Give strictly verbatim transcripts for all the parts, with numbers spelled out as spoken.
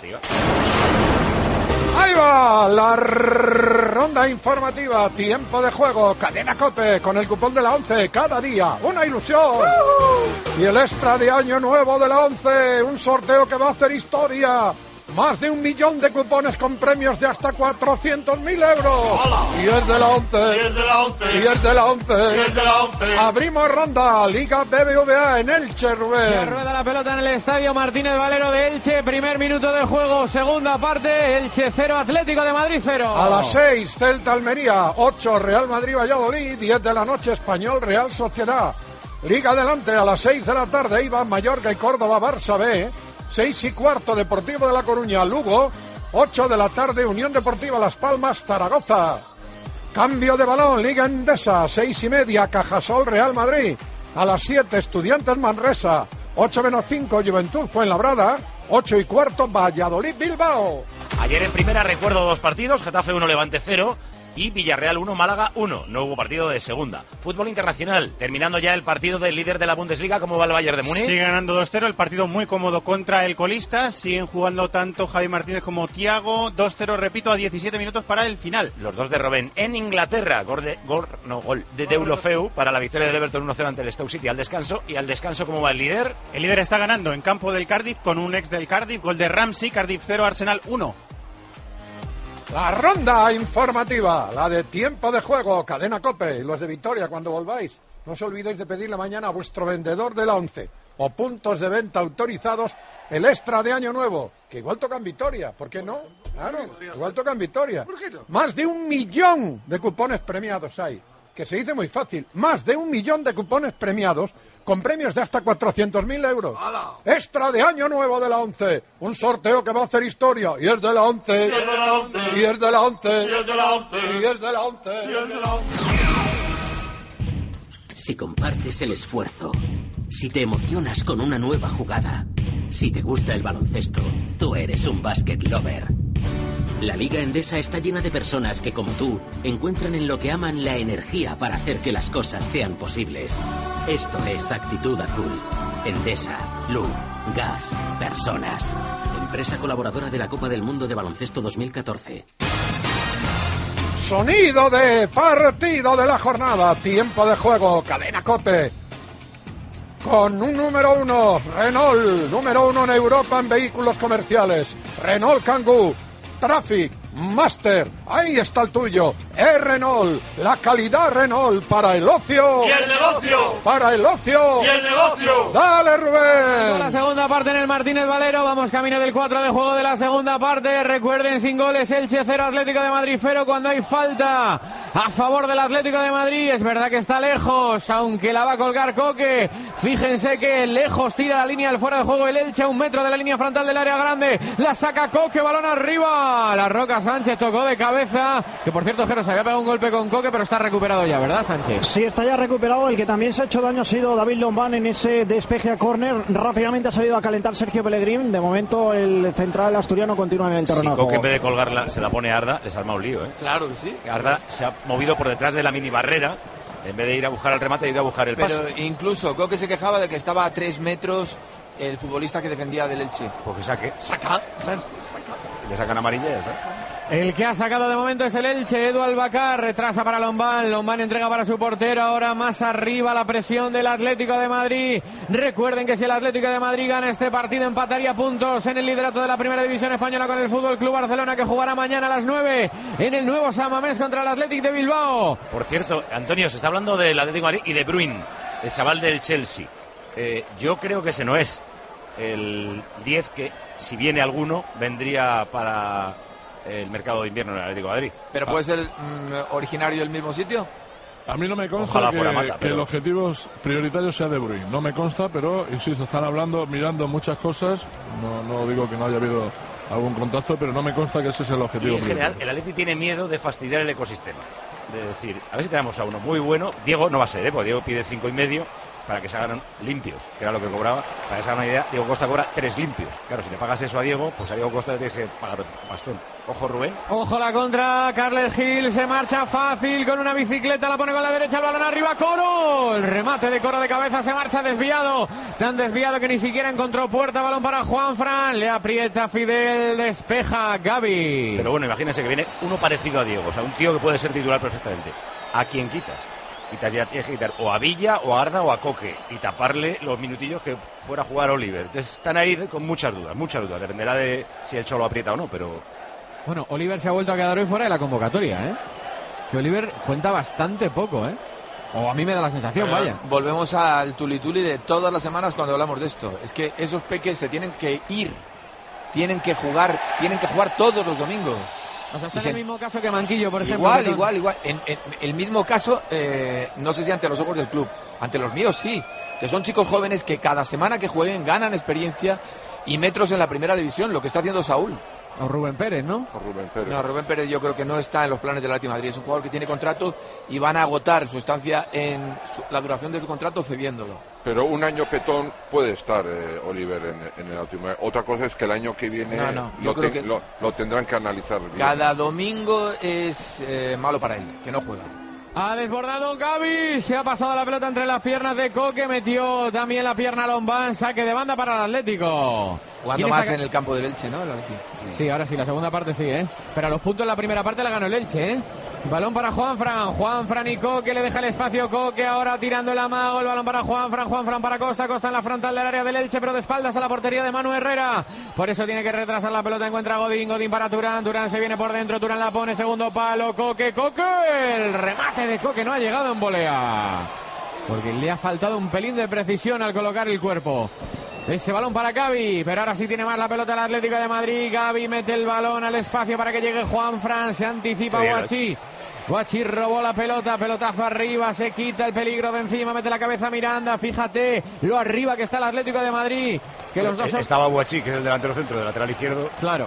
informativa. Ahí va la ronda informativa, tiempo de juego, Cadena COPE, con el cupón de la once, cada día una ilusión. Uh-huh. Y el extra de año nuevo de la once, un sorteo que va a hacer historia. Más de un millón de cupones con premios de hasta cuatrocientos mil euros. ¡Hola! Y es de la once. Y es de la once. Y es de la once. Y es de la once. Abrimos ronda. Liga B B V A en Elche, Rubén. Ya rueda la pelota en el estadio Martínez Valero de Elche. Primer minuto de juego. Segunda parte. Elche cero, Atlético de Madrid cero. A las seis, Celta Almería. ocho, Real Madrid Valladolid. diez de la noche, Español Real Sociedad. Liga adelante a las seis de la tarde. Iba Mallorca y Córdoba Barça B. Seis y cuarto, Deportivo de La Coruña, Lugo. Ocho de la tarde, Unión Deportiva Las Palmas, Zaragoza. Cambio de balón, Liga Endesa. Seis y media, Cajasol, Real Madrid. A las siete, Estudiantes Manresa. Ocho menos cinco, Juventud Fuenlabrada. Ocho y cuarto, Valladolid Bilbao. Ayer en primera recuerdo dos partidos, Getafe uno, Levante cero. Y Villarreal uno, Málaga uno. No hubo partido de segunda. Fútbol internacional, terminando ya el partido del líder de la Bundesliga. ¿Cómo va el Bayern de Múnich? Sigue ganando dos cero, el partido muy cómodo contra el colista. Siguen jugando tanto Javi Martínez como Thiago. dos cero, repito, a diecisiete minutos para el final. Los dos de Robben. En Inglaterra, gol de, gol, no, gol de Deulofeu para la victoria del Everton uno cero ante el Stoke City al descanso. ¿Y al descanso cómo va el líder? El líder está ganando en campo del Cardiff con un ex del Cardiff. Gol de Ramsey, Cardiff cero, Arsenal uno. La ronda informativa, la de tiempo de juego, Cadena COPE, y los de Vitoria cuando volváis. No os olvidéis de pedirle mañana a vuestro vendedor de la once o puntos de venta autorizados el extra de año nuevo, que igual toca en Vitoria, ¿por qué no? Claro, igual toca en Vitoria. Más de un millón de cupones premiados hay, que se dice muy fácil, más de un millón de cupones premiados con premios de hasta cuatrocientos mil euros. ¡Hala! Extra de año nuevo de la once. Un sorteo que va a hacer historia. Y es de la once. Y es de la once. Y es de la once. Y es de la once. Y es de la once. Y es de la once. Si compartes el esfuerzo, si te emocionas con una nueva jugada, si te gusta el baloncesto, tú eres un basket lover. La Liga Endesa está llena de personas que, como tú, encuentran en lo que aman la energía para hacer que las cosas sean posibles. Esto es Actitud Azul. Endesa, luz, gas, personas. Empresa colaboradora de la Copa del Mundo de Baloncesto dos mil catorce. Sonido de partido de la jornada. Tiempo de juego. Cadena COPE. Con un número uno, Renault. Número uno en Europa en vehículos comerciales. Renault Kangoo. Traffic, Master, ahí está el tuyo. Es Renault, la calidad Renault para el ocio. Y el negocio. Para el ocio. Y el negocio. Dale, Rubén. La segunda parte en el Martínez Valero. Vamos camino del cuatro de juego de la segunda parte. Recuerden, sin goles, Elche cero, Atlético de Madrid cero cuando hay falta a favor del Atlético de Madrid. Es verdad que está lejos, aunque la va a colgar Coque. Fíjense que lejos tira la línea del fuera de juego el Elche, a un metro de la línea frontal del área grande. La saca Coque, balón arriba. La Roca Sánchez tocó de cabeza. Que por cierto, Jero, se había pegado un golpe con Coque, pero está recuperado ya, ¿verdad, Sánchez? Sí, está ya recuperado. El que también se ha hecho daño ha sido David Lombán en ese despeje a córner. Rápidamente ha salido a calentar Sergio Pellegrín. De momento el central asturiano continúa en el terreno. Si Coque en vez de colgarla se la pone a Arda, les arma un lío, ¿eh? Claro que sí. Arda se ha movido por detrás de la mini barrera. En vez de ir a buscar el remate, ha ido a buscar el pase. Pero incluso Coque se quejaba de que estaba a tres metros el futbolista que defendía del Elche. Pues que saque. Saca. Claro, saca. Le sacan amarillas, ¿eh? El que ha sacado de momento es el Elche, Edu Albacar, retrasa para Lombán, Lombán entrega para su portero, ahora más arriba la presión del Atlético de Madrid. Recuerden que si el Atlético de Madrid gana este partido empataría puntos en el liderato de la primera división española con el Fútbol Club Barcelona, que jugará mañana a las nueve en el nuevo San Mamés contra el Athletic de Bilbao. Por cierto, Antonio, se está hablando del Atlético de Madrid y de Bruin, el chaval del Chelsea. Eh, yo creo que ese no es el diez que, si viene alguno, vendría para el mercado de invierno en el Atlético de Madrid. ¿Pero puede ser mm, originario del mismo sitio? A mí no me consta que, Mata, pero... que el objetivo prioritario sea De Bruyne. No me consta, pero insisto, están hablando, mirando muchas cosas. No, no digo que no haya habido algún contacto, pero no me consta que ese sea el objetivo. Y en prioritario. general, el Atlético tiene miedo de fastidiar el ecosistema. De decir, a ver si tenemos a uno muy bueno. Diego no va a ser, ¿eh? Porque Diego pide cinco y medio. para que se hagan limpios, que era lo que cobraba. Para que se hagan una idea, Diego Costa cobra tres limpios. Claro, si le pagas eso a Diego, pues a Diego Costa le tienes que pagar bastón. Ojo, Rubén. Ojo la contra, Carles Gil se marcha fácil con una bicicleta, la pone con la derecha, el balón arriba, Coro. El remate de Coro de cabeza, se marcha desviado, tan desviado que ni siquiera encontró puerta, balón para Juanfran, le aprieta Fidel, despeja Gavi. Pero bueno, imagínense que viene uno parecido a Diego, o sea, un tío que puede ser titular perfectamente. ¿A quién quitas? Quitas ya tienes que quitar o a Villa, o a Arda, o a Coque, y taparle los minutillos que fuera a jugar Oliver. Entonces están ahí con muchas dudas, muchas dudas, dependerá de si el Cholo aprieta o no, pero... Bueno, Oliver se ha vuelto a quedar hoy fuera de la convocatoria, ¿eh? Que Oliver cuenta bastante poco, ¿eh? O a mí me da la sensación, Pero vaya. Volvemos al tulituli de todas las semanas cuando hablamos de esto. Es que esos peques se tienen que ir, tienen que jugar, tienen que jugar todos los domingos. O sea, está en se... el mismo caso que Manquillo, por ejemplo. Igual, igual, igual. En, en el mismo caso, eh, no sé si ante los ojos del club, ante los míos sí, que son chicos jóvenes que cada semana que jueguen ganan experiencia y metros en la primera división, lo que está haciendo Saúl. O Rubén Pérez, ¿no? O Rubén Pérez. No, Rubén Pérez yo creo que no está en los planes del Atlético de Madrid. Es un jugador que tiene contrato y van a agotar su estancia en su, la duración de su contrato cediéndolo. Pero un año petón puede estar eh, Oliver en, en el Atlético de Madrid. Otra cosa es que el año que viene no, no, lo, creo te, que lo, lo tendrán que analizar bien. Cada domingo es eh, malo para él, que no juega. Ha desbordado Gavi, se ha pasado la pelota entre las piernas de Coque, metió también la pierna a Lombán, saque de banda para el Atlético. Jugando más saca... en el campo del Elche, ¿no? El Atlético. Sí, ahora sí, la segunda parte sí, ¿eh? Pero a los puntos en la primera parte la ganó el Elche, ¿eh? Balón para Juanfran, Juanfran y Coque, le deja el espacio Coque, ahora tirando el amago, el balón para Juanfran, Juanfran para Costa, Costa en la frontal del área del Elche, pero de espaldas a la portería de Manu Herrera. Por eso tiene que retrasar la pelota, encuentra a Godín, Godín para Turán, Turán se viene por dentro, Turán la pone, segundo palo, Coque, Coque, el remate de Coque no ha llegado en volea, porque le ha faltado un pelín de precisión al colocar el cuerpo. Ese balón para Gavi, pero ahora sí tiene más la pelota el Atlético de Madrid. Gavi mete el balón al espacio para que llegue Juanfran, se anticipa Guachi. Guachi robó la pelota, pelotazo arriba, se quita el peligro de encima, mete la cabeza Miranda, fíjate lo arriba que está el Atlético de Madrid. Que los dos Estaba Guachi, que es el delantero centro, del lateral izquierdo. Claro.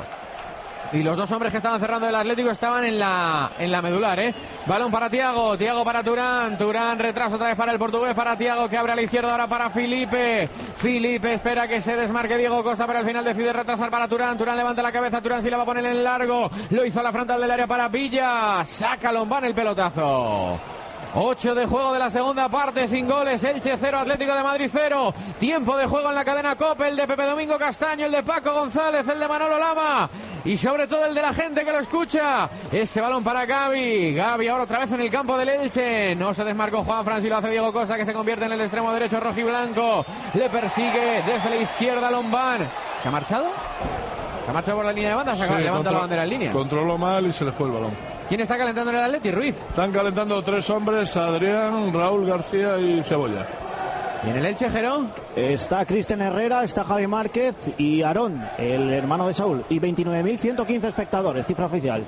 Y los dos hombres que estaban cerrando el Atlético estaban en la en la medular, ¿eh? Balón para Thiago, Thiago para Turán, Turán retraso otra vez para el portugués, para Thiago que abre a la izquierda ahora para Felipe. Felipe espera que se desmarque Diego Costa, pero al final decide retrasar para Turán. Turán levanta la cabeza, Turán sí la va a poner en largo. Lo hizo a la frontal del área para Villa. Saca Lombán el pelotazo. ocho de juego de la segunda parte, sin goles, Elche cero, Atlético de Madrid cero. Tiempo de juego en la cadena COPE, el de Pepe Domingo Castaño, el de Paco González, el de Manolo Lama y sobre todo el de la gente que lo escucha. Ese balón para Gavi, Gavi ahora otra vez en el campo del Elche. No se desmarcó Juanfran, y lo hace Diego Costa, que se convierte en el extremo derecho rojiblanco. Le persigue desde la izquierda Lombán. ¿Se ha marchado? ¿Se ha marchado por la línea de banda? Se sí, levanta control, la bandera en línea. Controló mal y se le fue el balón. ¿Quién está calentando en el Atleti? Ruiz. Están calentando tres hombres, Adrián, Raúl García y Cebolla. ¿Y en el Elche, Gerón? Está Cristian Herrera, está Javi Márquez y Aarón, el hermano de Saúl. Y veintinueve mil ciento quince espectadores, cifra oficial.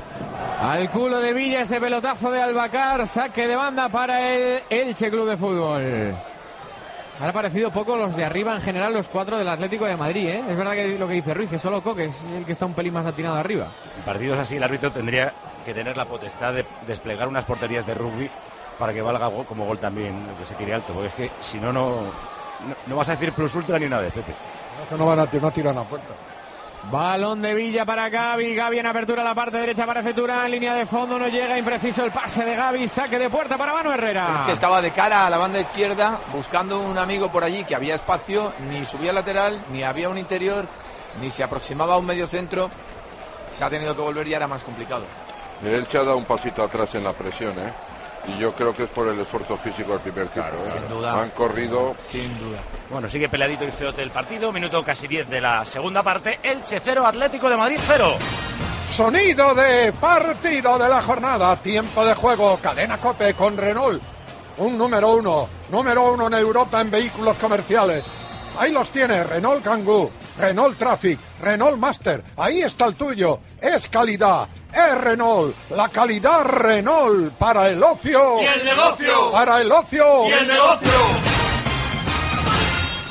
Al culo de Villa ese pelotazo de Albacar, saque de banda para el Elche Club de Fútbol. Han aparecido poco los de arriba, en general los cuatro del Atlético de Madrid, ¿eh? Es verdad que lo que dice Ruiz, que solo Coque es el que está un pelín más atinado arriba. En partidos así el árbitro tendría que tener la potestad de desplegar unas porterías de rugby para que valga gol, como gol también, que se tire alto, porque es que si no, no, no vas a decir plus ultra ni una vez, Pepe. No, que no van a no tiran a puerta. Balón de Villa para Gavi, Gavi en apertura a la parte derecha, aparece Turán, línea de fondo, no llega, impreciso el pase de Gavi, saque de puerta para Manu Herrera. Es que estaba de cara a la banda izquierda, buscando un amigo por allí, que había espacio, ni subía lateral, ni había un interior, ni se aproximaba a un medio centro, se ha tenido que volver y era más complicado. El Elche ha dado un pasito atrás en la presión, ¿eh? Y yo creo que es por el esfuerzo físico del primer tiempo. Claro, ¿eh? sin duda. Han corrido. Sin duda. Bueno, sigue peleadito y feote el partido. Minuto casi diez de la segunda parte. Elche cero, Atlético de Madrid cero. Sonido de partido de la jornada. Tiempo de juego. Cadena COPE con Renault. Un número uno. Número uno en Europa en vehículos comerciales. Ahí los tiene. Renault Kangoo, Renault Traffic, Renault Master. Ahí está el tuyo. Es calidad. Es Renault, la calidad Renault para el ocio. Y el negocio. Para el ocio. Y el negocio.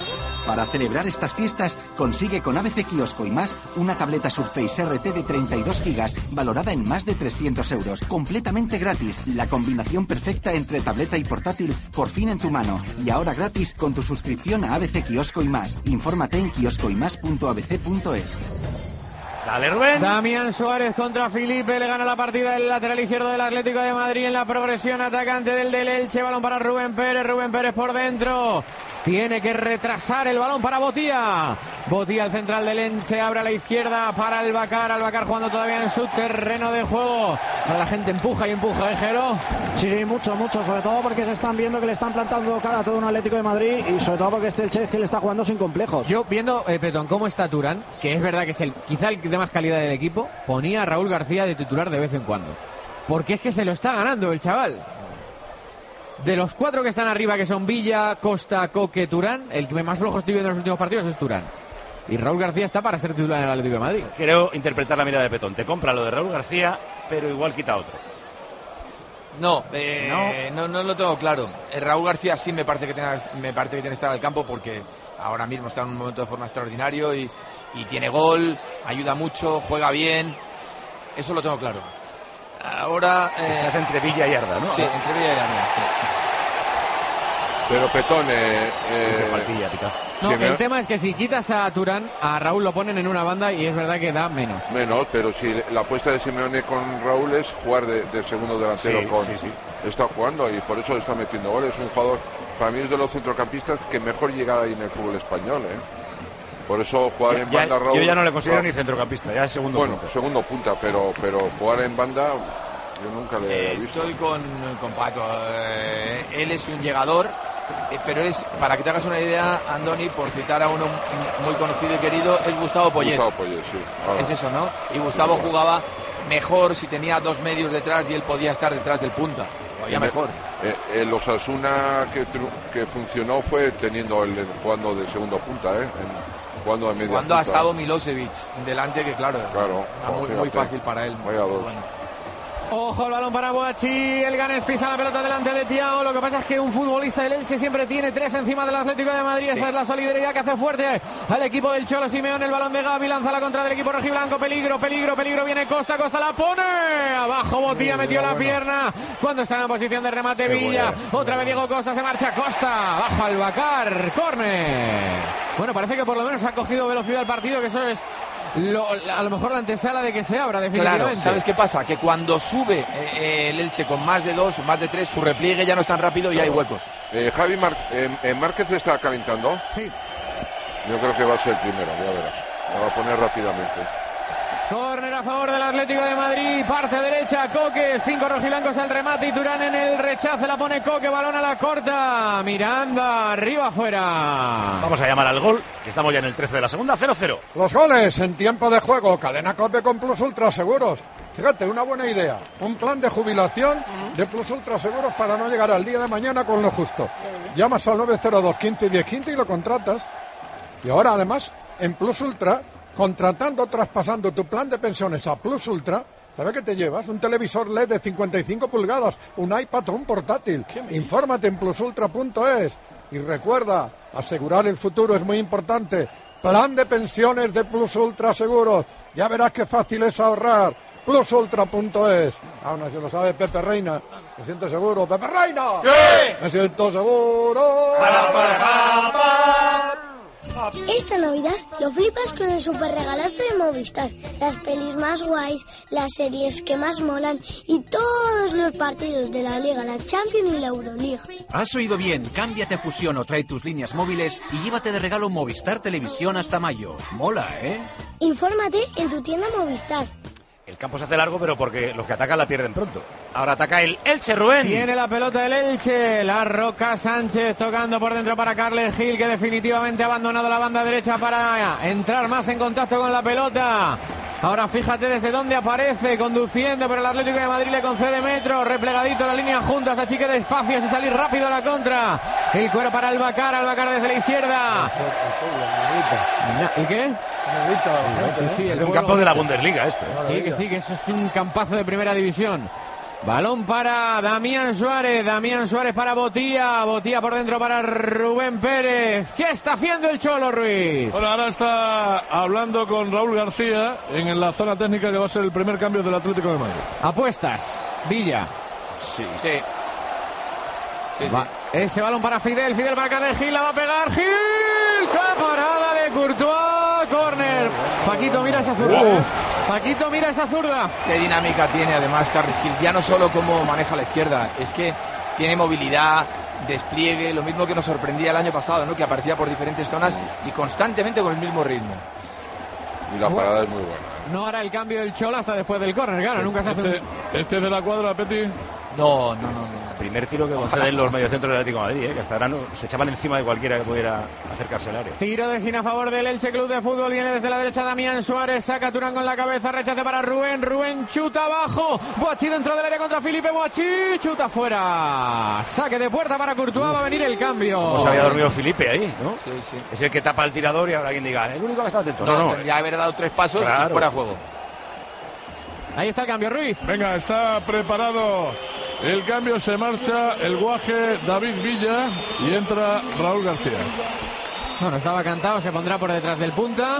Para celebrar estas fiestas, consigue con A B C Kiosco y más una tableta Surface R T de treinta y dos gigas valorada en más de trescientos euros, completamente gratis. La combinación perfecta entre tableta y portátil por fin en tu mano. Y ahora gratis con tu suscripción a A B C Kiosco y más. Infórmate en kiosco y más punto a b c punto es. Dale, Rubén. Damián Suárez contra Felipe, le gana la partida el lateral izquierdo del Atlético de Madrid en la progresión atacante del del Elche. Balón para Rubén Pérez, Rubén Pérez por dentro. Tiene que retrasar el balón para Botía. Botía, el central del Elche, abre a la izquierda para Albacar. Albacar jugando todavía en su terreno de juego. Ahora la gente empuja y empuja, ¿eh, Jero? Sí, sí, mucho, mucho. Sobre todo porque se están viendo que le están plantando cara a todo un Atlético de Madrid. Y sobre todo porque este Elche es que le está jugando sin complejos. Yo, viendo, eh, Petón, cómo está Turán, que es verdad que es el quizá el de más calidad del equipo, ponía a Raúl García de titular de vez en cuando. Porque es que se lo está ganando el chaval. De los cuatro que están arriba, que son Villa, Costa, Coque, Turán, el que más flojo estoy viendo en los últimos partidos es Turán. Y Raúl García está para ser titular en el Atlético de Madrid. Creo interpretar la mirada de Petón. Te compra lo de Raúl García, pero igual quita otro. No, eh, no, no, no lo tengo claro. Eh, Raúl García sí me parece que tenga, me parece que tiene que estar al campo porque ahora mismo está en un momento de forma extraordinario y, y tiene gol, ayuda mucho, juega bien. Eso lo tengo claro. Ahora eh, estás entre Villa y Arda, ¿no? Sí, entre Villa y Arda, sí. Pero Petón, eh, eh, faltilla, no, el me... tema es que si quitas a Turán, a Raúl lo ponen en una banda y es verdad que da menos. Menos, pero si la apuesta de Simeone con Raúl es jugar de, de segundo delantero sí, con... Sí, sí. Está jugando y por eso está metiendo goles. Es un jugador, para mí es de los centrocampistas que mejor llega ahí en el fútbol español, ¿eh? Por eso jugar ya, en banda, ya, Raúl... Yo ya no le considero no. ni centrocampista, ya es segundo bueno, punta. segundo punta, pero, pero jugar en banda yo nunca le eh, he visto. Estoy con, con Paco. Eh, él es un llegador, eh, pero es, para que te hagas una idea, Andoni, por citar a uno muy conocido y querido, es Gustavo Poyet. Gustavo Poyet, sí. Ah. Es eso, ¿no? Y Gustavo sí, jugaba mejor si tenía dos medios detrás y él podía estar detrás del punta. Ya mejor. Eh, el Osasuna que, que funcionó fue teniendo el jugando de segundo punta, ¿eh? En, jugando de media Cuando punta. a Savo Milosevic delante, que claro, claro era muy, muy fácil para él. Vaya dos. Bueno. Ojo el balón para Boachi, el Ganes pisa la pelota delante de Thiago. Lo que pasa es que un futbolista del Elche siempre tiene tres encima del Atlético de Madrid. Esa sí. es la solidaridad que hace fuerte al equipo del Cholo Simeone. El balón de Gavi lanza la contra del equipo rojiblanco. Peligro, peligro, peligro. Viene Costa, Costa la pone. Abajo Botía metió la bueno. pierna. Cuando está en la posición de remate Qué Villa. Buena. Otra vez Diego Costa, se marcha Costa. Abajo Albacar, córner. Bueno, parece que por lo menos ha cogido velocidad el partido, que eso es Lo, a lo mejor la antesala de que se abra definitivamente. Claro, ¿sabes qué pasa? Que cuando sube eh, el Elche con más de dos, más de tres, su repliegue ya no es tan rápido y hay huecos. Eh, Javi Mar eh, Márquez está calentando. Sí. Yo creo que va a ser el primero, ya verás. Me va a poner rápidamente. Córner a favor del Atlético de Madrid, parte derecha, Coque, cinco rojiblancos al remate y Turán en el rechace, la pone Coque, balón a la corta, Miranda, arriba afuera. Vamos a llamar al gol, que estamos ya en el trece de la segunda, cero cero. Los goles en tiempo de juego, Cadena COPE con Plus Ultra Seguros. Fíjate, una buena idea, un plan de jubilación de Plus Ultra Seguros para no llegar al día de mañana con lo justo. Llamas al nueve cero dos, quince, diez, quince y lo contratas. Y ahora además, en Plus Ultra, contratando, traspasando tu plan de pensiones a Plus Ultra, ¿sabes qué te llevas? Un televisor L E D de cincuenta y cinco pulgadas, un iPad o un portátil. Infórmate en plus ultra punto es. Y recuerda, asegurar el futuro es muy importante. Plan de pensiones de Plus Ultra Seguros. Ya verás qué fácil es ahorrar. plus ultra punto es. Aún así lo sabe Pepe Reina. ¿Me sientes seguro? ¡Pepe Reina! ¿Qué? ¡Me siento seguro! ¡Para, para, para, para! Esta Navidad lo flipas con el super regalazo de Movistar. Las pelis más guays, las series que más molan y todos los partidos de la Liga, la Champions y la Euroliga. Has oído bien, cámbiate a Fusión o trae tus líneas móviles y llévate de regalo Movistar Televisión hasta mayo. Mola, ¿eh? Infórmate en tu tienda Movistar. El campo se hace largo, pero porque los que atacan la pierden pronto. Ahora ataca el Elche, Rubén. Tiene la pelota el Elche. La Roca Sánchez tocando por dentro para Carles Gil, que definitivamente ha abandonado la banda derecha para entrar más en contacto con la pelota. Ahora fíjate desde dónde aparece, conduciendo, pero el Atlético de Madrid le concede metros, replegadito la línea juntas, achique de espacios y salir rápido a la contra. El cuero para Albacar, Albacar desde la izquierda. ¿Y qué? Sí, sí, es un campo de la Bundesliga esto. Sí, que sí, que eso es un campazo de primera división. Balón para Damián Suárez, Damián Suárez para Botía, Botía por dentro para Rubén Pérez. ¿Qué está haciendo el Cholo, Ruiz? Bueno, ahora está hablando con Raúl García en la zona técnica que va a ser el primer cambio del Atlético de Madrid. Apuestas, Villa. Sí. Sí. Sí, va. Sí. Ese balón para Fidel, Fidel para Carles Gil, la va a pegar Gil. ¡Qué parada de Courtois! Córner. Paquito, mira esa zurda. Uf. Paquito, mira esa zurda. Qué dinámica tiene además Carles Gil. Ya no solo cómo maneja la izquierda, es que tiene movilidad, despliegue, lo mismo que nos sorprendía el año pasado, ¿no? Que aparecía por diferentes zonas y constantemente con el mismo ritmo. Y la parada es muy buena. No hará el cambio del Cholo hasta después del córner, claro, sí. Nunca se hace este, un... ¿Este es de la cuadra, Peti? No, no, no, no. Primer tiro que conceden los mediocentros del Atlético de Madrid, ¿eh? Que hasta ahora no, se echaban encima de cualquiera que pudiera acercarse al área. Tiro de esquina a favor del Elche Club de Fútbol. Viene desde la derecha Damián Suárez. Saca Turán con la cabeza. Rechace para Rubén. Rubén chuta abajo. Boachí dentro del área contra Felipe. Boachí chuta fuera. Saque de puerta para Courtois. Va a venir el cambio. Como se había dormido Felipe ahí, ¿no? Sí, sí. Es el que tapa el tirador y ahora alguien diga, el único que está atento. No, no, no. Tendría haber dado tres pasos claro. Y fuera juego. Ahí está el cambio, Ruiz. Venga, está preparado el cambio, se marcha el guaje David Villa y entra Raúl García. Bueno, estaba cantado, se pondrá por detrás del punta.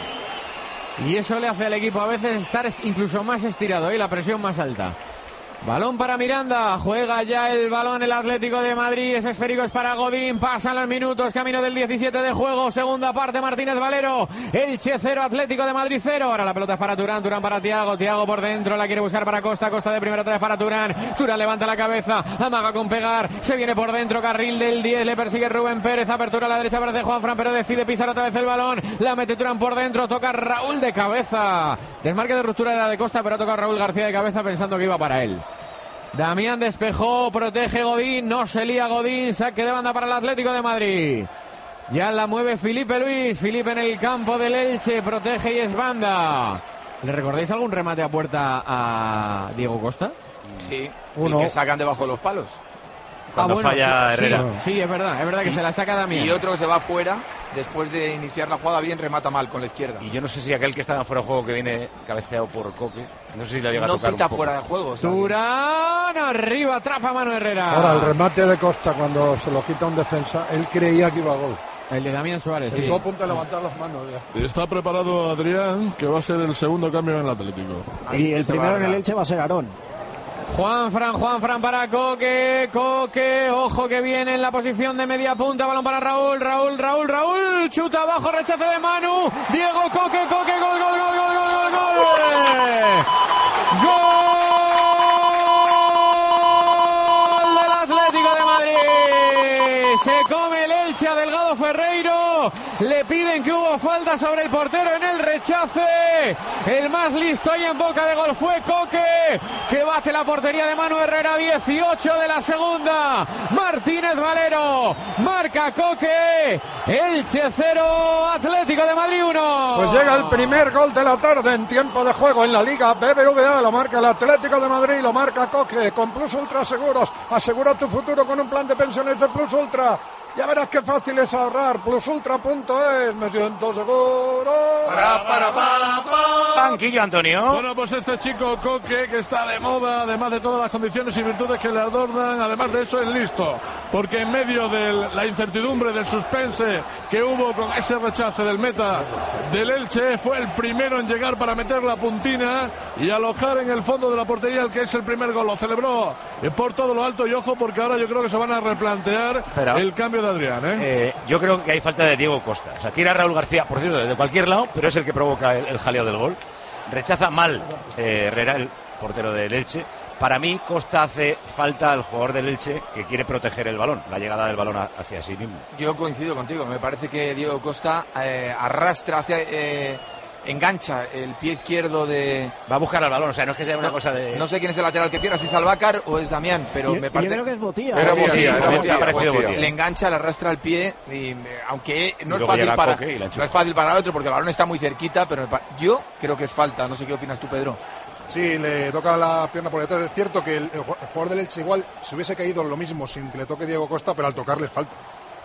Y eso le hace al equipo a veces estar incluso más estirado y la presión más alta. Balón para Miranda, juega ya el balón el Atlético de Madrid, ese esférico es para Godín, pasan los minutos, camino del diecisiete de juego, segunda parte, Martínez Valero, Elche cero, Atlético de Madrid cero, ahora la pelota es para Turán, Turán para Thiago, Thiago por dentro, la quiere buscar para Costa, Costa de primera otra vez para Turán, Turán levanta la cabeza, amaga con pegar, se viene por dentro, carril del diez, le persigue Rubén Pérez, apertura a la derecha para Juanfran, pero decide pisar otra vez el balón, la mete Turán por dentro, toca Raúl de cabeza, desmarque de ruptura de la de Costa, pero toca Raúl García de cabeza pensando que iba para él. Damián despejó, protege Godín, no se lía Godín, saque de banda para el Atlético de Madrid. Ya la mueve Felipe Luis, Felipe en el campo del Elche, protege y es banda. ¿Le recordáis algún remate a puerta a Diego Costa? Sí, uno que sacan debajo de los palos. Cuando ah, bueno, falla sí, Herrera. Sí, sí, es verdad, es verdad que y, se la saca Damián. Y otro que se va fuera, después de iniciar la jugada bien, remata mal con la izquierda. Y yo no sé si aquel que estaba fuera de juego que viene cabeceado por Coque, no sé si le llega no a tocar pita un poco. fuera de juego. O sea, Turán arriba, atrapa a mano Herrera. Ahora el remate de Costa cuando se lo quita un defensa, él creía que iba a gol. El de Damián Suárez. Se sí. estuvo a punto de levantar las manos ya. Está preparado Adrián, que va a ser el segundo cambio en el Atlético. Ahí y el primero en el Elche va a ser Aarón. Juanfran, Juanfran para Coque, Coque, ojo que viene en la posición de media punta, balón para Raúl, Raúl, Raúl, Raúl, chuta abajo, rechace de Manu, Diego Coque, Coque, gol, gol, gol, gol, gol, gol, gol del Atlético de Madrid, se come el Elche a Delgado Ferreiro, le piden que hubo falta sobre el portero en el rechace, el más listo ahí en boca de gol fue Coque, que bate la portería de Manu Herrera, dieciocho de la segunda, Martínez Valero, marca Coque, Elche cero, Atlético de Madrid uno. Pues llega el primer gol de la tarde en tiempo de juego en la Liga B B V A, lo marca el Atlético de Madrid, lo marca Coque, con Plus Ultra Seguros, asegura tu futuro con un plan de pensiones de Plus Ultra. Ya verás qué fácil es ahorrar. Plusultra punto es. Me siento seguro. Para, para, para, para. Banquillo, Antonio. Bueno, pues este chico Coque, que está de moda, además de todas las condiciones y virtudes que le adornan, además de eso es listo. Porque en medio de la incertidumbre, del suspense que hubo con ese rechace del meta del Elche, fue el primero en llegar para meter la puntina y alojar en el fondo de la portería el que es el primer gol. Lo celebró por todo lo alto y ojo, porque ahora yo creo que se van a replantear Pero... el cambio de Adrián, ¿eh? Eh, yo creo que hay falta de Diego Costa. O sea, tira a Raúl García, por cierto, desde cualquier lado, pero es el que provoca el, el jaleo del gol. Rechaza mal eh, Herrera, el portero del Elche. Para mí, Costa hace falta al jugador del Elche que quiere proteger el balón, la llegada del balón hacia sí mismo. Yo coincido contigo. Me parece que Diego Costa eh, arrastra hacia... Eh... engancha el pie izquierdo de... Va a buscar al balón, o sea, no es que sea una no, cosa de... No sé quién es el lateral que cierra, si es Albacar o es Damián, pero y, me parece... Yo creo que es Botía. Era Botía, Botía, era Botía, Botía, Botía, Botía. Le engancha, le arrastra el pie, y, aunque no y es fácil para Coque no es fácil para el otro, porque el balón está muy cerquita, pero yo creo que es falta. No sé qué opinas tú, Pedro. Sí, le toca la pierna por detrás. Es cierto que el, el jugador del Elche igual se hubiese caído lo mismo sin que le toque Diego Costa, pero al tocarle falta. Sí.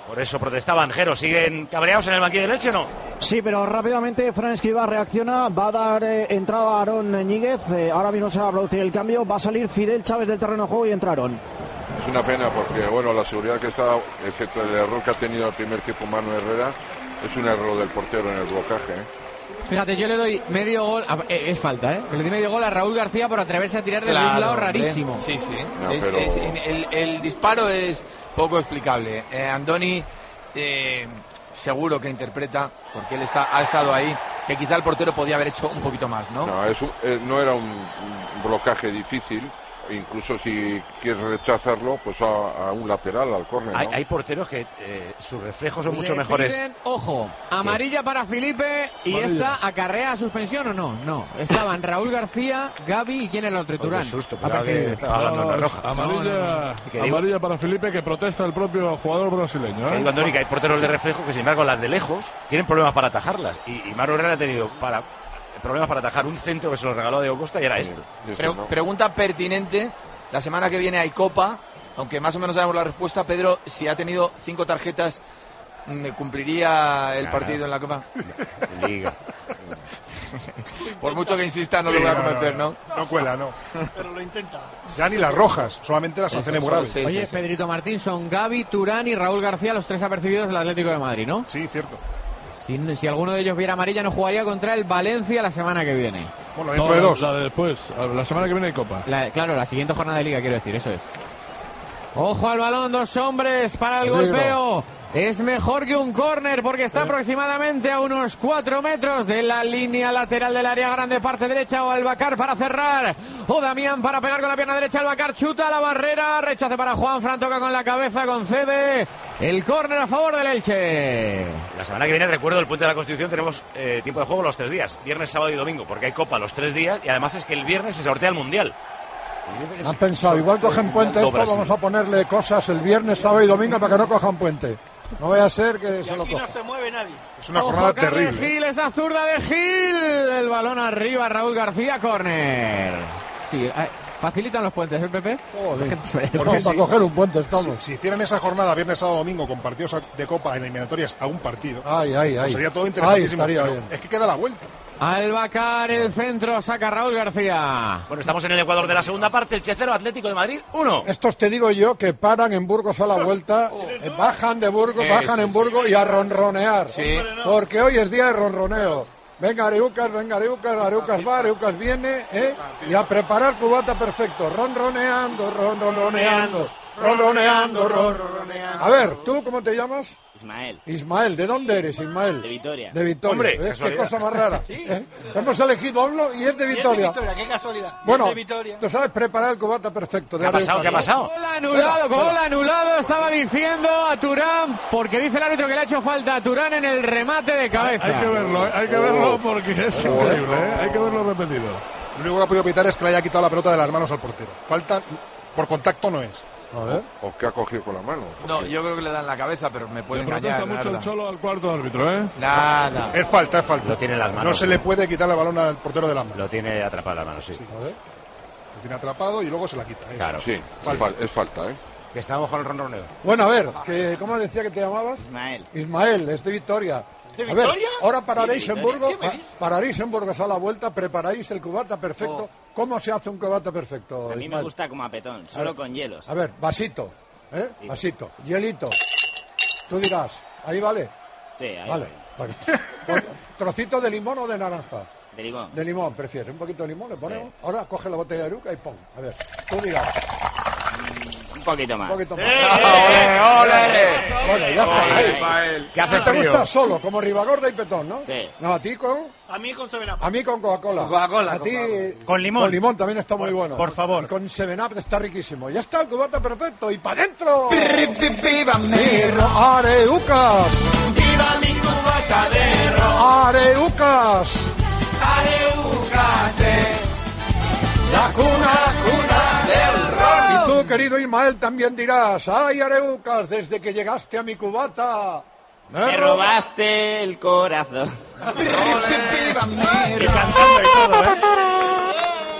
Por eso protestaban. Jero, ¿siguen cabreados en el banquillo del Elche o no? Sí, pero rápidamente Fran Escribá reacciona, va a dar eh, entrada a Aarón Ñíguez, eh, ahora mismo se va a producir el cambio, va a salir Fidel Chávez del terreno de juego y entra Aarón. Es una pena porque, bueno, la seguridad que está, excepto el error que ha tenido el primer tiempo Manu Herrera, es un error del portero en el blocaje, ¿eh? Fíjate, yo le doy medio gol, a, eh, es falta, ¿eh? Le doy medio gol a Raúl García por atreverse a tirar de Claro, un lado hombre. rarísimo. Sí, sí. No, Es- pero- es- el, el disparo es poco explicable. Eh, Andoni eh, seguro que interpreta, porque él está, ha estado ahí, que quizá el portero podía haber hecho un poquito más, ¿no? No, es un- eh, no era un, un blocaje difícil, incluso si quieres rechazarlo, pues a, a un lateral, al córner, ¿no? Hay, hay porteros que eh, sus reflejos son mucho Le mejores. piden, ojo, amarilla para Felipe y Amarilla. esta acarrea suspensión o no. No, estaban Raúl García, Gaby y quién era el otro, Turán. Qué susto, Ha pensaba que percibido. estaba hablando en la No, roja. amarilla, No, no, no. Que digo- amarilla para Felipe, que protesta el propio jugador brasileño, Que ¿eh? digo, Andoni, que hay porteros de reflejo que sin embargo las de lejos tienen problemas para atajarlas. Y, y Mauro Herrera ha tenido para, problemas para atajar un centro que se lo regaló a Diego Costa y era este. Pre- Pregunta pertinente. La semana que viene hay Copa, aunque más o menos sabemos la respuesta. Pedro, si ha tenido cinco tarjetas, ¿me cumpliría el Claro. partido en la Copa? Liga. Por mucho que insista, no Sí, lo voy a no, convencer, no, ¿no? No cuela, no. Pero lo intenta. Ya ni las rojas, solamente las sanciones Eso, morales. sí, Oye, sí, sí. Pedrito Martín, son Gaby, Turán y Raúl García los tres apercibidos del Atlético de Madrid, ¿no? Sí, cierto. Si, si alguno de ellos viera amarilla, no jugaría contra el Valencia la semana que viene. Bueno, No, dentro de dos. La de después, la semana que viene hay Copa. La- claro, la siguiente jornada de Liga, quiero decir, eso es. Ojo al balón, dos hombres para el Peligro. golpeo. Es mejor que un córner porque está aproximadamente a unos cuatro metros de la línea lateral del área grande, parte derecha. O Albacar para cerrar. O Damián para pegar con la pierna derecha. Albacar chuta a la barrera. Rechace para Juan Fran, toca con la cabeza, concede el córner a favor del Elche. La semana que viene, recuerdo, el Puente de la Constitución tenemos eh, tiempo de juego los tres días. Viernes, sábado y domingo, porque hay Copa los tres días y además es que el viernes se sortea el Mundial. Han pensado, igual cogen puente esto, Brasil. vamos a ponerle cosas el viernes, sábado y domingo para que no cojan puente. No vaya a ser que Y se lo aquí no cojan. se mueve nadie. Es una Ojo, jornada Carles terrible. Gil, esa zurda de Gil. El balón arriba, Raúl García, córner. Sí, eh, facilitan los puentes, ¿eh, Pepe? Joder. La gente se vaya. Porque Vamos a si- coger un puente, estamos. Si, si hicieran esa jornada viernes, sábado, domingo con partidos de Copa en eliminatorias a un partido, Ay, ay, pues ay. sería todo Ahí interesantísimo. estaría pero bien. es que queda la vuelta. Albacar, el centro, saca Raúl García. Bueno, estamos en el Ecuador de la segunda parte. El Checero, Atlético de Madrid, uno. Estos te digo yo que paran en Burgos a la vuelta, eh, bajan de Burgos, Sí, bajan sí, en Burgos y a ronronear. Sí. Porque hoy es día de ronroneo. Venga Areucas, venga Areucas, Areucas va, Areucas viene, ¿eh? Y a preparar cubata perfecto. Ronroneando, ronroneando, ronroneando, ronroneando. A ver, ¿tú cómo te llamas? Ismael, Ismael, ¿de dónde eres, Ismael? de Vitoria. De Vitoria. Hombre, ¿Ves qué casualidad. cosa más rara? ¿eh? Hemos elegido uno y es de Y es de Vitoria. Vitoria, qué casualidad. Y Bueno, es de Vitoria. tú sabes preparar el cubata perfecto. De ¿Qué ha pasado? Areucas, ¿Qué ha ¿no? pasado? Gol anulado, Espera, gol espera. anulado, estaba diciendo a Turán, porque dice el árbitro que le ha hecho falta a Turán en el remate de cabeza. Hay que verlo, ¿eh? hay que verlo porque es increíble, ¿eh? Hay que verlo repetido. Lo único que ha podido evitar es que le haya quitado la pelota de las manos al portero. Falta, por contacto no es. A ver. ¿O qué ha cogido con la mano? No, yo creo que le dan la cabeza, pero me puede Le protesta engañar. mucho el Narda. Cholo al cuarto árbitro, ¿eh? Nada. Es falta, es falta. Lo tiene en las manos. No se le puede quitar el balón al portero de las manos. Lo tiene atrapado en la mano, sí. A ver. Lo tiene atrapado y luego se la quita. eso. Claro. Sí, es Falta. fal- es falta, ¿eh? Que estamos con el ronroneo. Bueno, a ver, que, ¿cómo decía que te llamabas? Ismael. Ismael, es de Vitoria. ¿De A ver, Vitoria? ahora pararéis Sí, de en Vitoria. Burgos, ¿Qué me pa- dices? pararéis en Burgos a la vuelta, preparáis el cubata perfecto. ¿Cómo se hace un cubata perfecto, A mí me Ismael? gusta como a petón, solo ver. con hielos. A ver, vasito, ¿eh? Sí. Vasito, hielito. Tú dirás, ahí vale. Sí, ahí Vale. voy. vale. Con- ¿Trocito de limón o de naranja? De limón. De limón, prefieres. Un poquito de limón le ponemos. Sí. Ahora coge la botella de Aruca y pon. A ver, tú dirás. Un poquito más. Un poquito más. ¡Ole, ole! Bueno, ya está. ahí. ¿Qué hace ¿Te frío? gusta solo, como Ribagorda y Petón, no? Sí. No, a ti con... A mí con Seven Up. A mí con Coca-Cola. Con Coca-Cola, A con ti... Coca-Cola. Con limón. Con limón también está muy bueno. por favor. Y con Seven Up está riquísimo. Ya está el cubata perfecto. ¡Y para adentro! ¡Viva ¡Areucas! ¡Viva mi cubata de ron! ¡Areucas! ¡Areucas! La cuna, cuna del ron. Y tú, querido Ismael, también dirás, ay, Areucas, desde que llegaste a mi cubata... Me robaste el corazón. Y cantando y todo, ¿eh?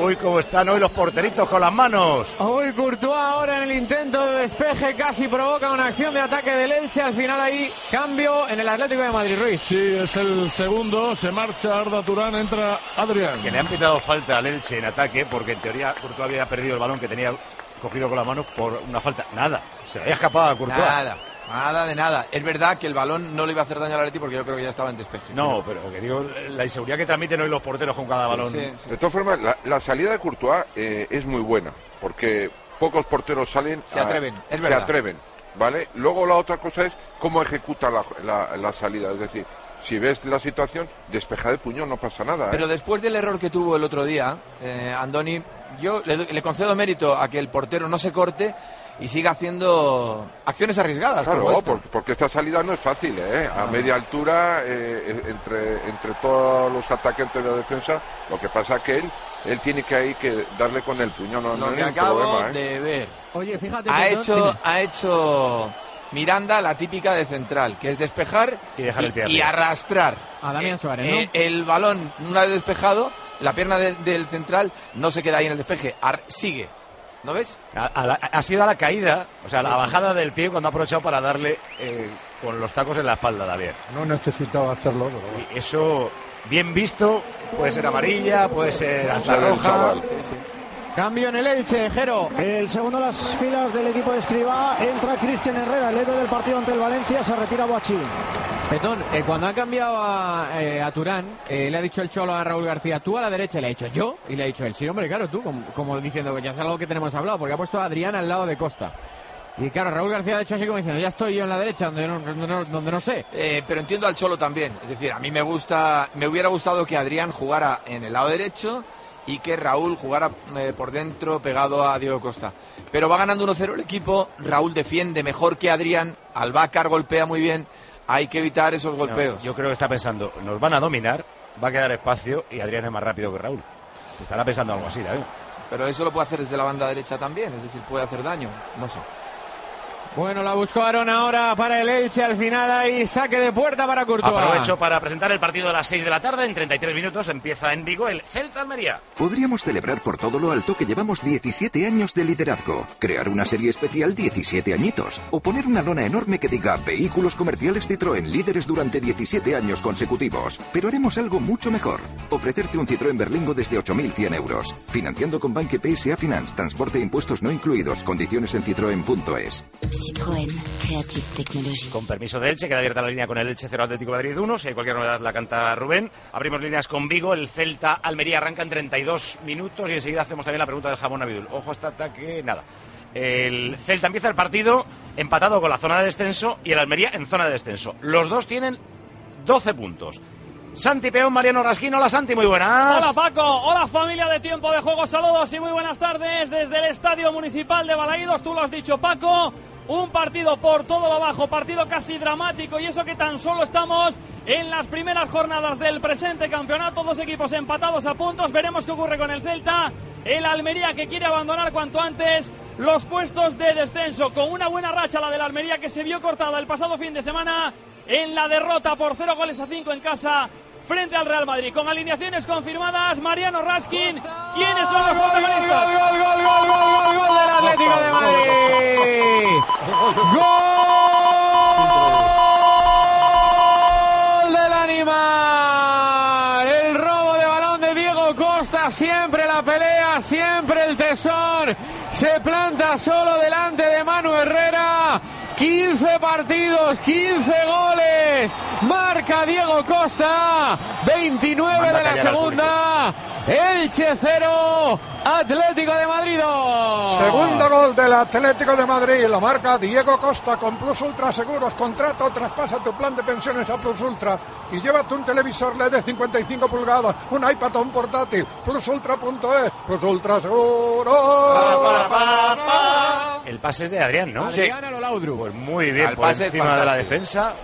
Uy, cómo están hoy los porteritos con las manos. Uy, Courtois ahora en el intento de despeje casi provoca una acción de ataque del Elche. Al final ahí cambio en el Atlético de Madrid, Ruiz. Sí, es el segundo. Se marcha Arda Turán, entra Adrián. Que le han pitado falta al Elche en ataque porque en teoría Courtois había perdido el balón que tenía cogido con las manos por una falta. Nada, se le había escapado a Courtois. Nada. Nada de nada. Es verdad que el balón no le iba a hacer daño al Atleti porque yo creo que ya estaba en despeje. No, pero, pero que digo, la inseguridad que transmiten hoy los porteros con cada balón. Sí, sí. De todas formas, la, la salida de Courtois eh, es muy buena, porque pocos porteros salen... Se atreven, a, es verdad. Se atreven, ¿vale? Luego la otra cosa es cómo ejecuta la, la, la salida, es decir, si ves la situación, despeja de puño, no pasa nada. ¿eh? Pero después del error que tuvo el otro día, eh, Andoni, yo le, le concedo mérito a que el portero no se corte y siga haciendo acciones arriesgadas. Claro, como esta. porque, porque esta salida no es fácil, ¿eh? A no. media altura, eh, entre, entre todos los atacantes de la defensa, lo que pasa es que él, él tiene que ahí que darle con el puño, no, Lo no que es acabo problema, ¿eh? de ver. Oye, fíjate. Ha perdón, hecho, dime. ha hecho Miranda la típica de central, que es despejar y, dejar el pie y, y arrastrar. A Damián Suárez, ¿no? Eh, el balón, una vez despejado, la pierna de, del central no se queda ahí en el despeje, ar, sigue. ¿No ves? Ha, a la, ha sido a la caída, o sea, la bajada del pie cuando ha aprovechado para darle eh, con los tacos en la espalda, David. No necesitaba hacerlo, pero... Y eso, bien visto, puede ser amarilla, puede ser hasta roja. Sí, sí. Cambio en el Elche, Jero. El segundo de las filas del equipo de Escribá, entra Cristian Herrera, el héroe del partido ante el Valencia, se retira Boachí. Petón, eh, cuando ha cambiado a, eh, a Turán, eh, le ha dicho el Cholo a Raúl García, tú a la derecha, le ha dicho yo, y le ha dicho él, sí, hombre, claro, tú, como, como diciendo que ya es algo que tenemos hablado, porque ha puesto a Adrián al lado de Costa. Y claro, Raúl García ha hecho así como diciendo, ya estoy yo en la derecha, donde no, donde no, donde no sé. Eh, pero entiendo al Cholo también, es decir, a mí me gusta, me hubiera gustado que Adrián jugara en el lado derecho y que Raúl jugara eh, por dentro pegado a Diego Costa. Pero va ganando uno cero el equipo, Raúl defiende mejor que Adrián, Albácar golpea muy bien, hay que evitar esos golpeos. No, yo creo que está pensando, nos van a dominar, va a quedar espacio y Adrián es más rápido que Raúl. Estará pensando algo así, ¿eh? Pero eso lo puede hacer desde la banda derecha también, es decir, puede hacer daño, no sé. Bueno, la buscó Aarón ahora para el Elche, al final hay saque de puerta para Courtois. Aprovecho para presentar el partido de las seis de la tarde, en treinta y tres minutos empieza en Vigo el Celta Almería. Podríamos celebrar por todo lo alto que llevamos diecisiete años de liderazgo, crear una serie especial diecisiete añitos, o poner una lona enorme que diga vehículos comerciales Citroën líderes durante diecisiete años consecutivos. Pero haremos algo mucho mejor, ofrecerte un Citroën Berlingo desde ocho mil cien euros, financiando con Banque P S A Finance, transporte e impuestos no incluidos, condiciones en citroen punto es. Citroën Creative Technology. Con permiso de Elche, queda abierta la línea con el Elche cero Atlético de Madrid uno. Si hay cualquier novedad la canta Rubén. Abrimos líneas con Vigo. El Celta Almería arranca en treinta y dos minutos y enseguida hacemos también la pregunta del jamón Abidul. Ojo a este ataque, nada. El Celta empieza el partido empatado con la zona de descenso y el Almería en zona de descenso. Los dos tienen doce puntos. Santi Peón, Mariano Rasquín. Hola Santi, muy buenas. Hola Paco, hola familia de Tiempo de Juego, saludos y muy buenas tardes desde el Estadio Municipal de Balaídos. Tú lo has dicho, Paco, un partido por todo lo abajo, partido casi dramático, y eso que tan solo estamos en las primeras jornadas del presente campeonato. Dos equipos empatados a puntos, veremos qué ocurre con el Celta. El Almería, que quiere abandonar cuanto antes los puestos de descenso, con una buena racha la del Almería, que se vio cortada el pasado fin de semana en la derrota por cero goles a cinco en casa frente al Real Madrid. Con alineaciones confirmadas, Mariano Raskin, ¿quiénes son los protagonistas? ¡Gol, gol, gol, gol, gol, gol, gol del Atlético de Madrid! ¡Gol del animal! El robo de balón de Diego Costa, siempre la pelea, siempre el tesón, se planta solo delante de Manu Herrera. quince partidos, quince goles, marca Diego Costa, veintinueve de la segunda, Elche cero, Atlético de Madrid dos. Segundo gol del Atlético de Madrid, lo marca Diego Costa con Plus Ultra Seguros. Contrata o traspasa tu plan de pensiones a Plus Ultra y llévate un televisor L E D de cincuenta y cinco pulgadas, un iPad o un portátil, plus ultra punto es, Plus Ultra Seguros. Pa, pa, pa, pa. El pase es de Adrián, ¿no? Adrián a lo Laudrup. Pues muy bien, Al por pase encima fantástico. de la defensa.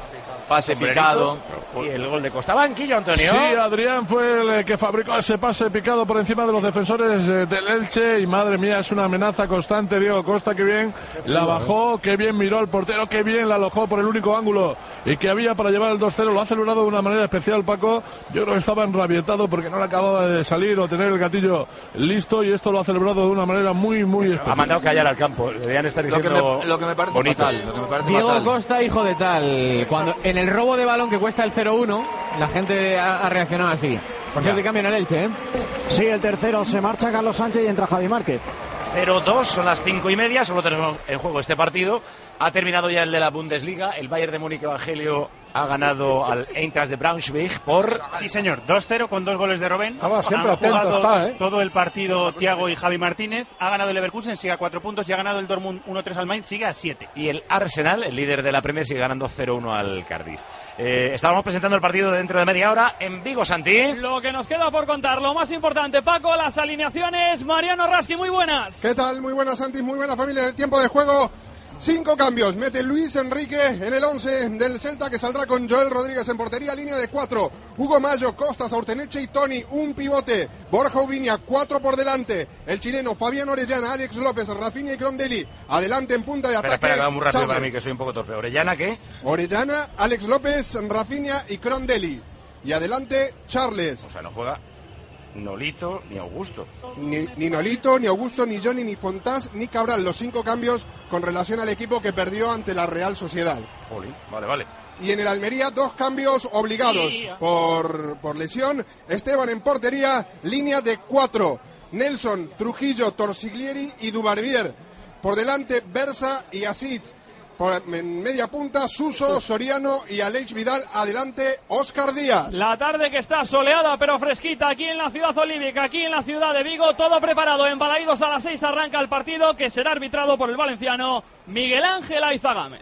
Pase picado. Y el gol de Costa. Banquillo, Antonio. Sí, Adrián fue el que fabricó ese pase picado por encima de los defensores eh, del Elche. Y madre mía, es una amenaza constante. Diego Costa, que bien la bajó, que bien miró al portero, que bien la alojó por el único ángulo y que había para llevar el dos cero. Lo ha celebrado de una manera especial, Paco. Yo creo que estaba enrabietado porque no le acababa de salir o tener el gatillo listo. Y esto lo ha celebrado de una manera muy, muy especial. Ha mandado callar al campo. Deberían estar Lo que diciendo me, lo que me parece bonito. fatal. Lo que me parece Diego fatal. Costa, hijo de tal. Cuando en el robo de balón que cuesta el cero uno, la gente ha, ha reaccionado así. Por cierto, cambio en el Elche, ¿eh? Sí, el tercero se marcha Carlos Sánchez y entra Javi Márquez. cero dos, son las cinco y media, solo tenemos en juego este partido. Ha terminado ya el de la Bundesliga. El Bayern de Múnich, Evangelio, ha ganado al Eintracht de Braunschweig por... Sí, señor, dos cero con dos goles de Robben. Ah, va, siempre Han atento jugado está, ¿eh? todo el partido Thiago y Javi Martínez. Ha ganado el Leverkusen, sigue a cuatro puntos, y ha ganado el Dortmund uno tres al Mainz, sigue a siete. Y el Arsenal, el líder de la Premier, sigue ganando cero uno al Cardiff. Eh, estábamos presentando el partido dentro de media hora en Vigo, Santi. Lo que nos queda por contar, lo más importante, Paco, las alineaciones. Mariano Rasky, muy buenas. ¿Qué tal? Muy buenas, Santi, muy buena familia del tiempo de juego. Cinco cambios, mete Luis Enrique en el once del Celta, que saldrá con Joel Rodríguez en portería, línea de cuatro, Hugo Mayo, Costas, Orteneche y Toni, un pivote, Borja Ubiña, cuatro por delante, el chileno Fabián Orellana, Alex López, Rafinha y Crondelli, adelante en punta de ataque. Espera, espera, que va muy rápido Charles. para mí, que soy un poco torpe. ¿Orellana qué? Orellana, Alex López, Rafinha y Crondelli, y adelante Charles. O sea, no juega Nolito ni Augusto. Ni, ni Nolito, ni Augusto, ni Johnny, ni Fontás, ni Cabral. Los cinco cambios con relación al equipo que perdió ante la Real Sociedad. Jolín, vale, vale. Y en el Almería, dos cambios obligados por, por lesión. Esteban en portería, línea de cuatro. Nelson, Trujillo, Torsiglieri y Dubarbier. Por delante, Bersa y Asid. Por, en media punta, Suso, Soriano y Aleix Vidal. Adelante, Óscar Díaz. La tarde que está soleada pero fresquita aquí en la ciudad olímpica, aquí en la ciudad de Vigo, todo preparado. En Balaídos a las seis arranca el partido, que será arbitrado por el valenciano Miguel Ángel Aiza Gámez.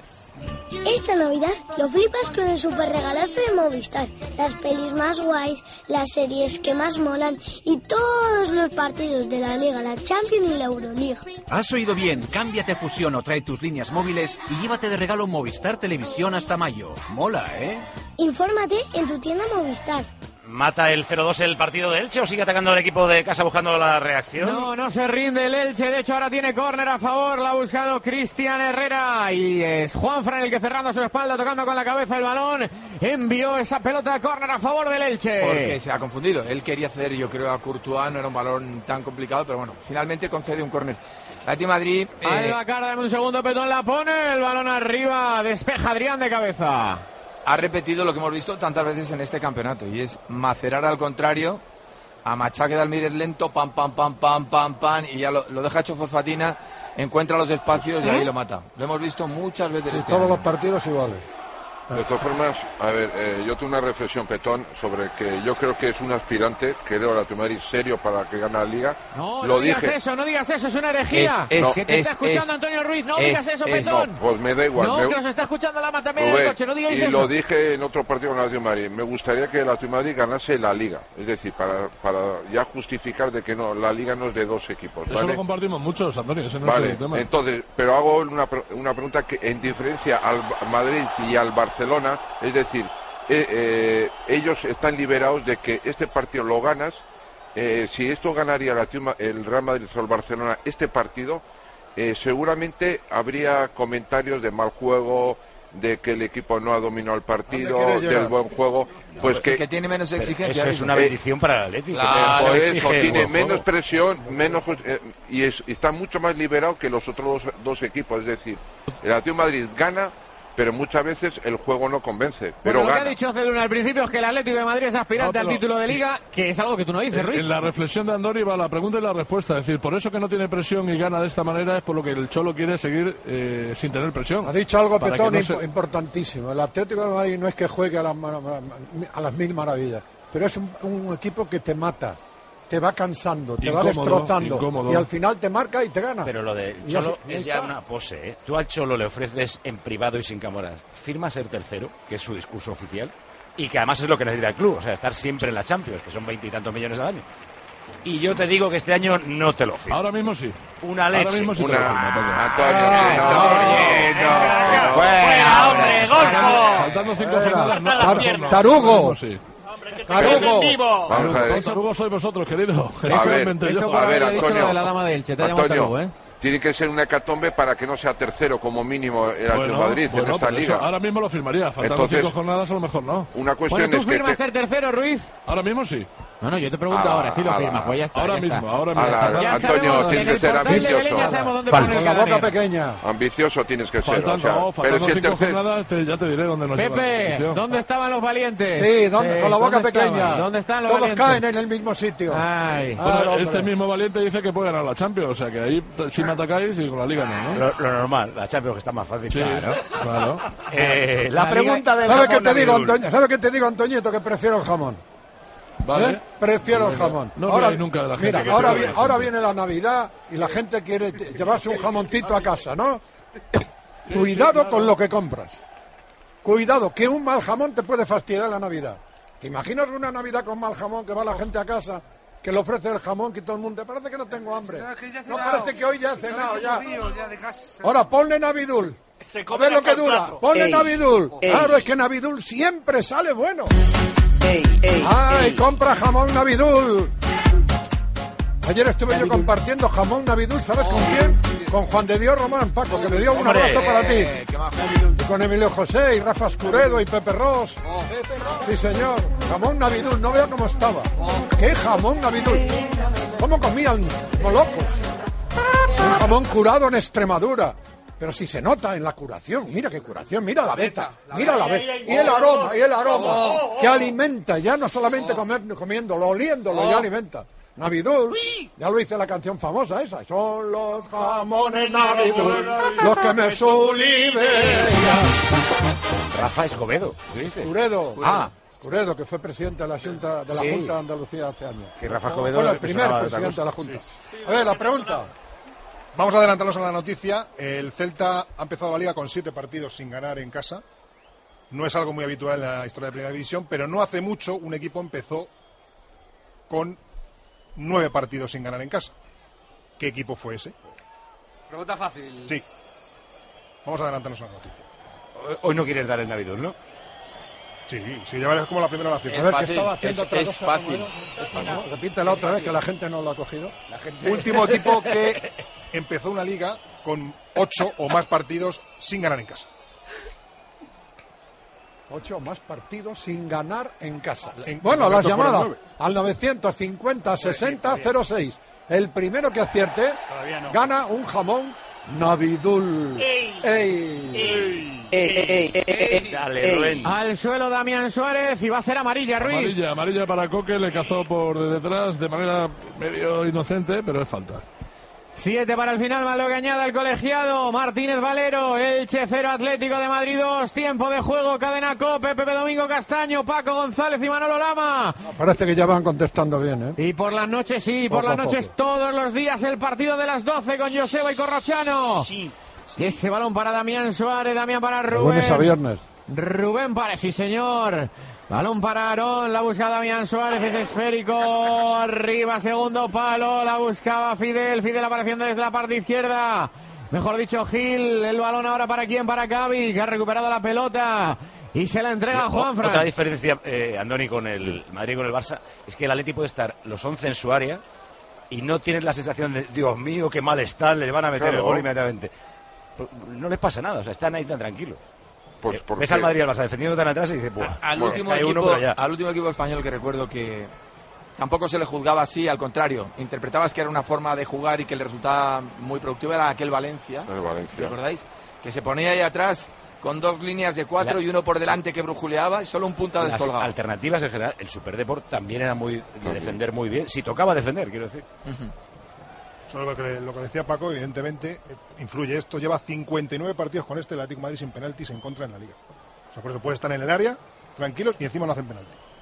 Esta Navidad lo flipas con el super regalazo de Movistar. Las pelis más guays, las series que más molan y todos los partidos de la Liga, la Champions y la Euroliga. Has oído bien, cámbiate a Fusión o trae tus líneas móviles y llévate de regalo Movistar Televisión hasta mayo. Mola, ¿eh? Infórmate en tu tienda Movistar. ¿Mata el cero dos el partido de Elche o sigue atacando el equipo de casa buscando la reacción? No, no se rinde el Elche. De hecho, ahora tiene córner a favor. La ha buscado Cristian Herrera. Y es Juanfran el que, cerrando a su espalda, tocando con la cabeza el balón, envió esa pelota a córner a favor del Elche. Porque se ha confundido. Él quería ceder, yo creo, a Courtois. No era un balón tan complicado, pero bueno, finalmente concede un córner. La Atlético de Madrid... Eh... Alba Carda, dame un segundo, Petón la pone. El balón arriba. Despeja Adrián de cabeza. Ha repetido lo que hemos visto tantas veces en este campeonato, y es macerar al contrario, a machaque de Almírez lento, pam, pam, pam, pam, pam, pam, y ya lo, lo deja hecho Fosfatina, encuentra los espacios y ahí lo mata. Lo hemos visto muchas veces. Sí, este todos año. los partidos iguales. De todas formas, a ver, eh, yo tengo una reflexión, Petón, sobre que yo creo que es un aspirante, creo, a la Atlético de Madrid serio para que gane la Liga. No, Lo no digas dije. eso, no digas eso, es una herejía. Es, es, que te es, está escuchando es, Antonio Ruiz, no es, digas eso, es, Petón. No, pues me da igual. No, me... que os está escuchando la mata también en el coche, no digáis y eso. lo dije en otro partido con el Atlético de Madrid. Me gustaría que el Atlético de Madrid ganase la Liga. Es decir, para, para ya justificar de que no, la Liga no es de dos equipos. Eso ¿vale? lo compartimos muchos, Antonio, ese no Vale, es el tema. entonces, pero hago una, una pregunta que en diferencia al Madrid y al Barcelona, es decir, eh, eh, ellos están liberados de que este partido lo ganas, eh, si esto ganaría la, el Real Madrid o el Barcelona este partido, eh, seguramente habría comentarios de mal juego, de que el equipo no ha dominado el partido, del buen juego, pues que, que tiene menos exigencia. Eso es una bendición para el Atlético. Claro, por eso exige tiene buen menos juego. presión, menos eh, y es, está mucho más liberado que los otros dos, dos equipos. Es decir, el Atlético de Madrid gana, pero muchas veces el juego no convence. Pero Bueno, lo gana. que ha dicho Ceduna al principio es que el Atlético de Madrid es aspirante No, pero- al título de sí. Liga, que es algo que tú no dices, En, Ruiz. en la reflexión de Andori va la pregunta y la respuesta. Es decir, por eso que no tiene presión y gana de esta manera es por lo que el Cholo quiere seguir eh, sin tener presión. Ha dicho algo, Para Petón, que no se- imp- importantísimo. El Atlético de Madrid no es que juegue a las, ma- ma- a las mil maravillas, pero es un, un equipo que te mata, te va cansando, te va Incómodo, destrozando incómodo. y al final te marca y te gana. Pero lo de Y Cholo así- y es ahí ya está. una pose, ¿eh? Tú al Cholo le ofreces en privado y sin cámaras, firma ser tercero, que es su discurso oficial, y que además es lo que necesita el club, o sea, estar siempre en la Champions, que son veintitantos millones al año. y yo te digo que este año no te lo firmo. Ahora mismo sí. Una leche. Ahora mismo sí Una... te lo firmo, Antonio, Antonio. Fuera, hombre, golfo. Faltando cinco jornadas, no. Tar- Tarugo. Tarugo. Vamos a ver. Tarugo sois vosotros, querido. A ver, Eso por a ver, haberle dicho Antonio. lo de la dama de Elche. Te ha llamado Antonio, Tarugo, ¿eh? tiene que ser una hecatombe para que no sea tercero como mínimo el Atlético Bueno, de Madrid bueno, en esta por eso liga. ahora mismo lo firmaría. Faltando Entonces, cinco jornadas, a lo mejor no. Una cuestión Bueno, ¿tú es que firmas te- ser tercero, Ruiz? Ahora mismo sí. No, no, yo te pregunto Ah, ahora, si lo ah, firmas, pues ya está. ahora ya mismo, está. ahora mismo. Ala, Ya Antonio, sabemos, tienes en que el ser portal de ambicioso. Belén ya sabemos dónde Con poner el la boca cadenero. pequeña. Ambicioso tienes que ser. Faltando, o sea, pero faltando si es cinco tercero. jornadas, te- ya te diré dónde nos lleva la Pepe, competición. ¿dónde estaban los valientes? Sí, ¿dónde? Con la boca ¿dónde estaban? pequeña. ¿Dónde están los Todos valientes? caen en el mismo sitio. Ay. Ah, Bueno, hombre. este mismo valiente dice que puede ganar la Champions, o sea que ahí t- sí me atacáis y con la Liga no, ¿no? Lo, lo normal, la Champions que está más fácil. Sí, Claro. claro. Eh, la, La pregunta de ¿Sabes qué te digo, Antoño? ¿Sabes qué te digo, Antoñito? Que prefiero el jamón. Vale. ¿Eh? Prefiero el Bueno, jamón. no ahora, veáis nunca de la gente mira, que ahora, prefiere vi- el ahora jamón. viene la Navidad y la gente quiere ll- llevarse un jamoncito a casa, ¿no? Cuidado claro. con lo que compras. Cuidado, que un mal jamón te puede fastidiar la Navidad. ¿Te imaginas una Navidad con mal jamón que va la gente a casa, que le ofrece el jamón, que todo el mundo, parece que no tengo hambre? No, parece que hoy ya he cenado, ya. Ahora, ponle Navidul. A ver lo que dura. Ponle Ey, Navidul. ey. Claro, es que Navidul siempre sale bueno. Ey, ey, ¡Ay, ey. compra jamón Navidul! Ayer estuve yo compartiendo jamón Navidul, ¿sabes con quién? Con Juan de Dios Román, Paco, que le dio un Hombre. abrazo para ti. Eh, qué majo. Y con Emilio José y Rafa Escuredo y Pepe Ross. Sí, señor. Jamón Navidul, no veo cómo estaba. ¡Qué jamón Navidul! ¿Cómo comían como locos? Un jamón curado en Extremadura. Pero si se nota en la curación, mira qué curación, mira la beta, mira la beta, y el aroma, y el aroma, que alimenta, ya no solamente comer, comiéndolo, oliéndolo, ya alimenta. Navidul, ya lo hice la canción famosa esa, son los jamones Navidul, los que me sublimen. Rafa Escobedo. ¿Qué dices? Curedo, Ah. Curedo, que fue presidente de la Junta de la Sí. Junta de Andalucía hace años. Que Rafa Escobedo Bueno, el me primer sonaba de otra presidente de la cosa. Junta. A ver, la pregunta. Vamos a adelantarnos a la noticia. El Celta ha empezado la liga con siete partidos sin ganar en casa. No es algo muy habitual en la historia de Primera División, pero no hace mucho un equipo empezó con nueve partidos sin ganar en casa. ¿Qué equipo fue ese? Pregunta fácil. Sí. Vamos a adelantarnos a la noticia. Hoy- Hoy no quieres dar el Navidul, ¿no? Sí, sí, ya verás como la primera la A cierta. ver, que fácil, estaba haciendo es- otra es cosa. fácil. como era. No, repítela otra vez, que la gente no lo ha cogido. La gente... Último equipo que empezó una liga con ocho o más partidos sin ganar en casa. Ocho más partidos sin ganar en casa. En- Bueno, en las momento fueron llamadas nueve. al novecientos cincuenta sesenta cero seis. El primero que acierte Todavía no. gana un jamón Navidul. Ey. ¡Ey! Ey, ey, ey, ey, Dale, ey. Rubén. Al suelo Damián Suárez y va a ser amarilla, Ruiz. Amarilla, amarilla para Coque, le cazó por detrás de manera medio inocente, pero es falta. Siete para el final, más lo que añada el colegiado. Martínez Valero, Elche cero, Atlético de Madrid dos. Tiempo de juego, cadena Cope, Pepe Domingo Castaño, Paco González y Manolo Lama. Parece que ya van contestando bien, ¿eh? Y por las noches, sí, por Poco las a noches poco. todos los días el partido de las doce con Joseba y Corrochano. Sí. Y ese balón para Damián Suárez, Damián para De Rubén. lunes a viernes. Rubén para, sí señor. Balón para Aarón, la busca Damián Suárez, es esférico, arriba, segundo palo, la buscaba Fidel, Fidel apareciendo desde la parte izquierda. Mejor dicho, Gil, el balón ahora para quién, para Gavi, que ha recuperado la pelota y se la entrega a Juanfran. Otra diferencia, eh, Andoni, con el Madrid y con el Barça, es que el Atleti puede estar los once en su área y no tienes la sensación de, Dios mío, qué mal están, le van a meter Claro. el gol inmediatamente. No les pasa nada, o sea, están ahí tan tranquilos. Pues Eh, porque- ves al Madrid y al Barça defendiendo tan atrás y dices, Buah, Al, bueno, último cae uno, equipo, pero ya. al último equipo español que recuerdo que tampoco se le juzgaba así, al contrario, interpretabas que era una forma de jugar y que le resultaba muy productivo, era aquel Valencia, El Valencia. ¿recordáis? Que se ponía ahí atrás con dos líneas de cuatro La- y uno por delante que brujuleaba y solo un punta Las descolgado. alternativas en general, el Superdeport también era muy de defender muy bien, si tocaba defender, quiero decir. Ujú. Solo lo que, lo que decía Paco, evidentemente, eh, influye esto. Lleva cincuenta y nueve partidos con este el Atlético de Madrid sin penaltis en contra en la liga. O sea, por eso puede estar en el área, tranquilos, y encima no hacen penalti.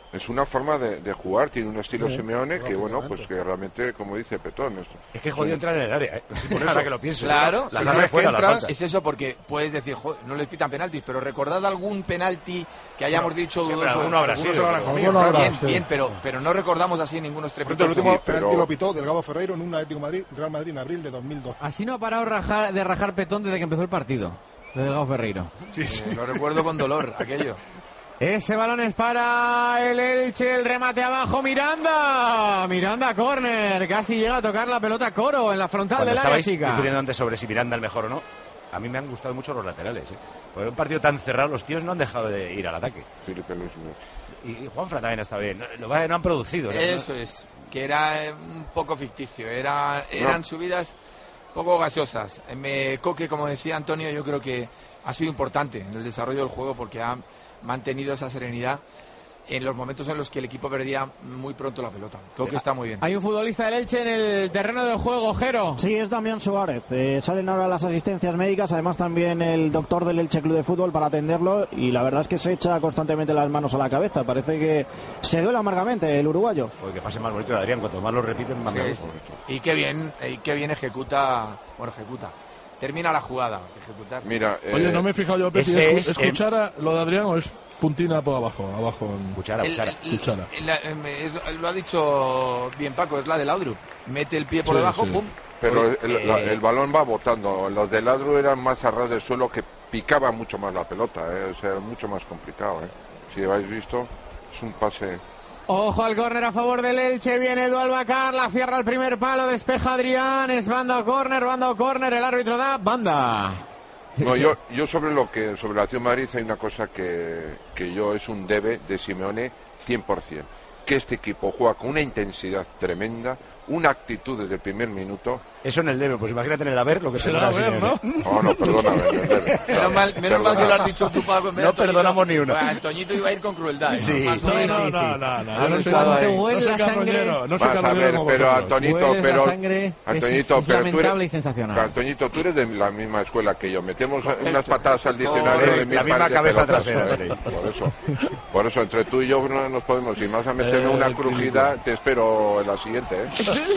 Es una forma de, de jugar, tiene un estilo Sí, Simeone que, bueno, pues que realmente, como dice Petón... Es, es que jodido entrar en el área, ¿eh? Por eso que lo pienso. Claro, la si cara no de es, fuera, que la entras, falta. es eso, porque puedes decir, joder, no les pitan penaltis, pero recordad algún penalti que hayamos No, dicho sí, dudoso. alguno habrá sido, se lo habrán pero- comido. alguno habrá, Bien, sí. bien, pero, pero no recordamos así ninguno El estrepitoso. último Sí, pero- penalti lo pitó Delgado Ferreiro en un Atlético Madrid, Real Madrid en abril de dos mil doce. Así no ha parado rajar- de rajar Petón desde que empezó el partido, de Delgado Ferreiro. Sí, sí. Eh, lo recuerdo con dolor, aquello. Ese balón es para el Elche, el remate abajo, Miranda. Miranda, córner, casi llega a tocar la pelota Coro en la frontal Cuando del área estabais chica. discutiendo antes sobre si Miranda el mejor o no, a mí me han gustado mucho los laterales. ¿eh? Por un partido tan cerrado, los tíos no han dejado de ir al ataque. Felipe Luis. Y, y Juanfran también está bien. No, lo que no han producido. ¿no? Eso es, que era eh, un poco ficticio, era, eran No. subidas poco gaseosas. Eh, Me, Coque, como decía Antonio, yo creo que ha sido importante en el desarrollo del juego porque ha mantenido esa serenidad en los momentos en los que el equipo perdía muy pronto la pelota. Creo que está muy bien. Hay un futbolista del Elche en el terreno del juego, Jero. Sí, es Damián Suárez. Eh, salen ahora las asistencias médicas, además también el doctor del Elche Club de Fútbol para atenderlo y la verdad es que se echa constantemente las manos a la cabeza. Parece que se duele amargamente el uruguayo. Pues que pase más bonito de Adrián, cuanto más lo repiten, más me Sí, gusta. sí. Y qué bien, y qué bien ejecuta, bueno, ejecuta. Termina la jugada, ejecutar. Mira, Oye, no me he fijado yo, Pepi, ese ¿es, es es el- cuchara lo de Adrián o es puntina por abajo? Abajo en... Cuchara, El- cuchara. el- Cuchara. la- em, es- lo ha dicho bien Paco, es la del Laudrup. Mete el pie por Sí, debajo, sí. pum. Pero Oye, el, eh, la- el balón va botando. Los de Ladru eran más a ras del suelo, que picaba mucho más la pelota. ¿eh? O sea, mucho más complicado. ¿eh? Si habéis visto, es un pase. Ojo al córner a favor del Elche, viene Edu Albacar, la cierra el primer palo, despeja Adrián, es banda o córner, banda o córner, el árbitro da banda. No, yo, yo sobre lo que sobre la Acción Madrid hay una cosa que, que yo es un debe de Simeone cien por ciento. Que este equipo juega con una intensidad tremenda, una actitud desde el primer minuto. Eso en el debe, pues imagínate en el haber lo que se Será puede haber, ¿no? Oh, no, perdóname, en el debe. Menos mal, menos mal que lo has dicho tú, Paco. en vez de No Antoñito. perdonamos ni una. Bueno, Antoñito iba a ir con crueldad. ¿eh? Sí, Más o sí, menos. sí, sí. No, no, no, Ha yo no soy, gustado no, ahí. huele soy la sangre. carroñero, no soy Vas a carroñero ver, como pero vosotros. Antonito, Hueles la pero sangre, es- Antoñito, es pero tú lamentable eres, y sensacional. Antoñito, tú eres de la misma escuela que yo. Metemos unas patadas al diccionario Correcto, de mil la misma pares de cabeza pelotas, trasera joder. tenéis. Por eso, por eso entre tú y yo no nos podemos. Si vas a meterme Eh, una el crujida, te espero en la siguiente, ¿eh?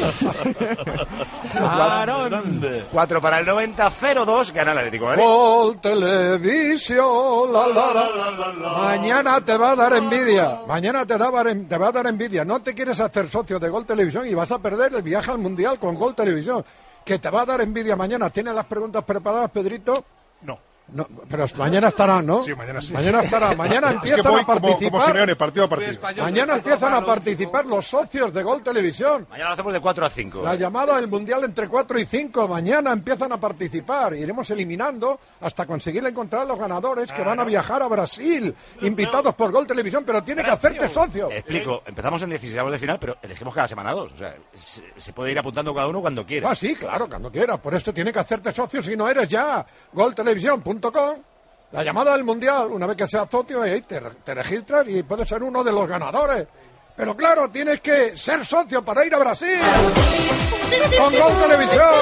Aarón. cuatro para el noventa, cero dos, gana el Atlético de Madrid. Gol Televisión, la, la, la. Mañana te va a dar envidia. Mañana te, da, te va a dar envidia. No te quieres hacer socio de Gol Televisión y vas a perder el viaje al Mundial con Gol Televisión. Que te va a dar envidia mañana. ¿Tienes las preguntas preparadas, Pedrito? No. No, pero mañana estarán, ¿no? Sí, mañana sí. Mañana estarán. Mañana Es que empiezan voy a como, participar. como Simeone, partido a partido. Mañana empiezan a participar los socios de Gol Televisión. Mañana lo hacemos de cuatro a cinco. La llamada del Mundial entre cuatro y cinco. Mañana empiezan a participar. Iremos eliminando hasta conseguir encontrar los ganadores que van a viajar a Brasil, invitados por Gol Televisión, pero tiene que hacerte socio. Explico, empezamos en dieciséis de final, pero elegimos cada semana dos. O sea, se, se puede ir apuntando cada uno cuando quiera. Ah, sí, claro, cuando quiera. Por esto tiene que hacerte socio si no eres ya. gol televisión punto com. La llamada del Mundial, una vez que seas socio, ahí te, te registras y puedes ser uno de los ganadores. Pero claro, tienes que ser socio para ir a Brasil. Con Gol Televisión.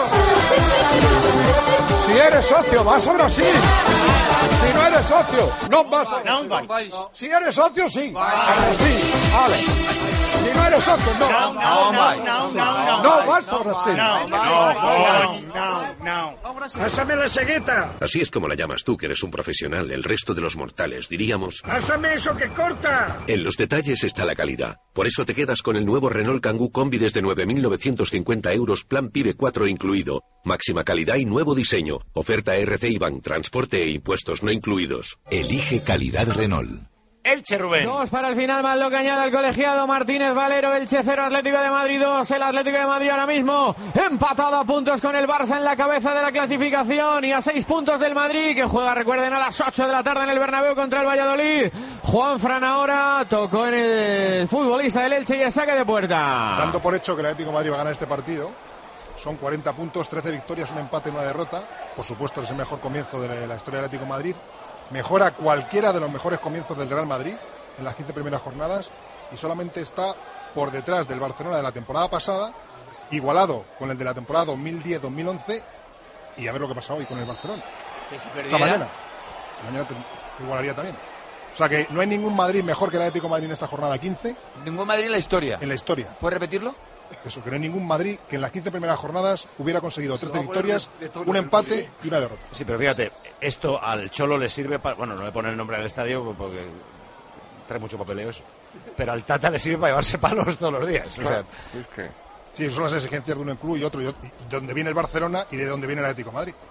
Si eres socio, vas a Brasil. Si no eres socio, no vas a Brasil. Si eres socio, sí. A Brasil. Vale. Si no eres socio, no. No, no, no, no, no, No vas a Brasil. No, no, no, no. Pásame la cegueta. Así es como la llamas tú, que eres un profesional. El resto de los mortales diríamos... Pásame eso que corta. En los detalles está la calidad. Por eso te quedas con el nuevo Renault Kangoo Combi desde nueve mil novecientos cincuenta euros, plan PIBE cuatro incluido. Máxima calidad y nuevo diseño. Oferta R C IBAN, transporte e impuestos no incluidos. Elige calidad Renault. Elche, Rubén. Dos para el final, más lo que añade el colegiado Martínez Valero. Elche cero, Atlético de Madrid dos. El Atlético de Madrid ahora mismo empatado a puntos con el Barça en la cabeza de la clasificación y a seis puntos del Madrid, que juega, recuerden, a las ocho de la tarde en el Bernabéu contra el Valladolid. Juanfran ahora tocó en el futbolista del Elche y el saque de puerta. Dando por hecho que el Atlético de Madrid va a ganar este partido, son cuarenta puntos, trece victorias, un empate y una derrota. Por supuesto, es el mejor comienzo de la historia del Atlético de Madrid. Mejora cualquiera de los mejores comienzos del Real Madrid en las quince primeras jornadas y solamente está por detrás del Barcelona de la temporada pasada, igualado con el de la temporada dos mil diez dos mil once, y a ver lo que pasa hoy con el Barcelona. Que si O sea, perdiera, mañana. Si mañana te igualaría también. O sea que no hay ningún Madrid mejor que el Atlético de Madrid en esta jornada quince. Ningún Madrid en la historia. En la historia. ¿Puedes repetirlo? Eso, que no hay ningún Madrid que en las quince primeras jornadas hubiera conseguido trece victorias, un empate y una derrota. Sí, pero fíjate, esto al Cholo le sirve para... Bueno, no le pone el nombre al estadio porque trae mucho papeleo eso. Pero al Tata le sirve para llevarse palos todos los días. O sea, es que... Sí, son las exigencias de un club y otro, y donde viene el Barcelona y de donde viene el Atlético de Madrid.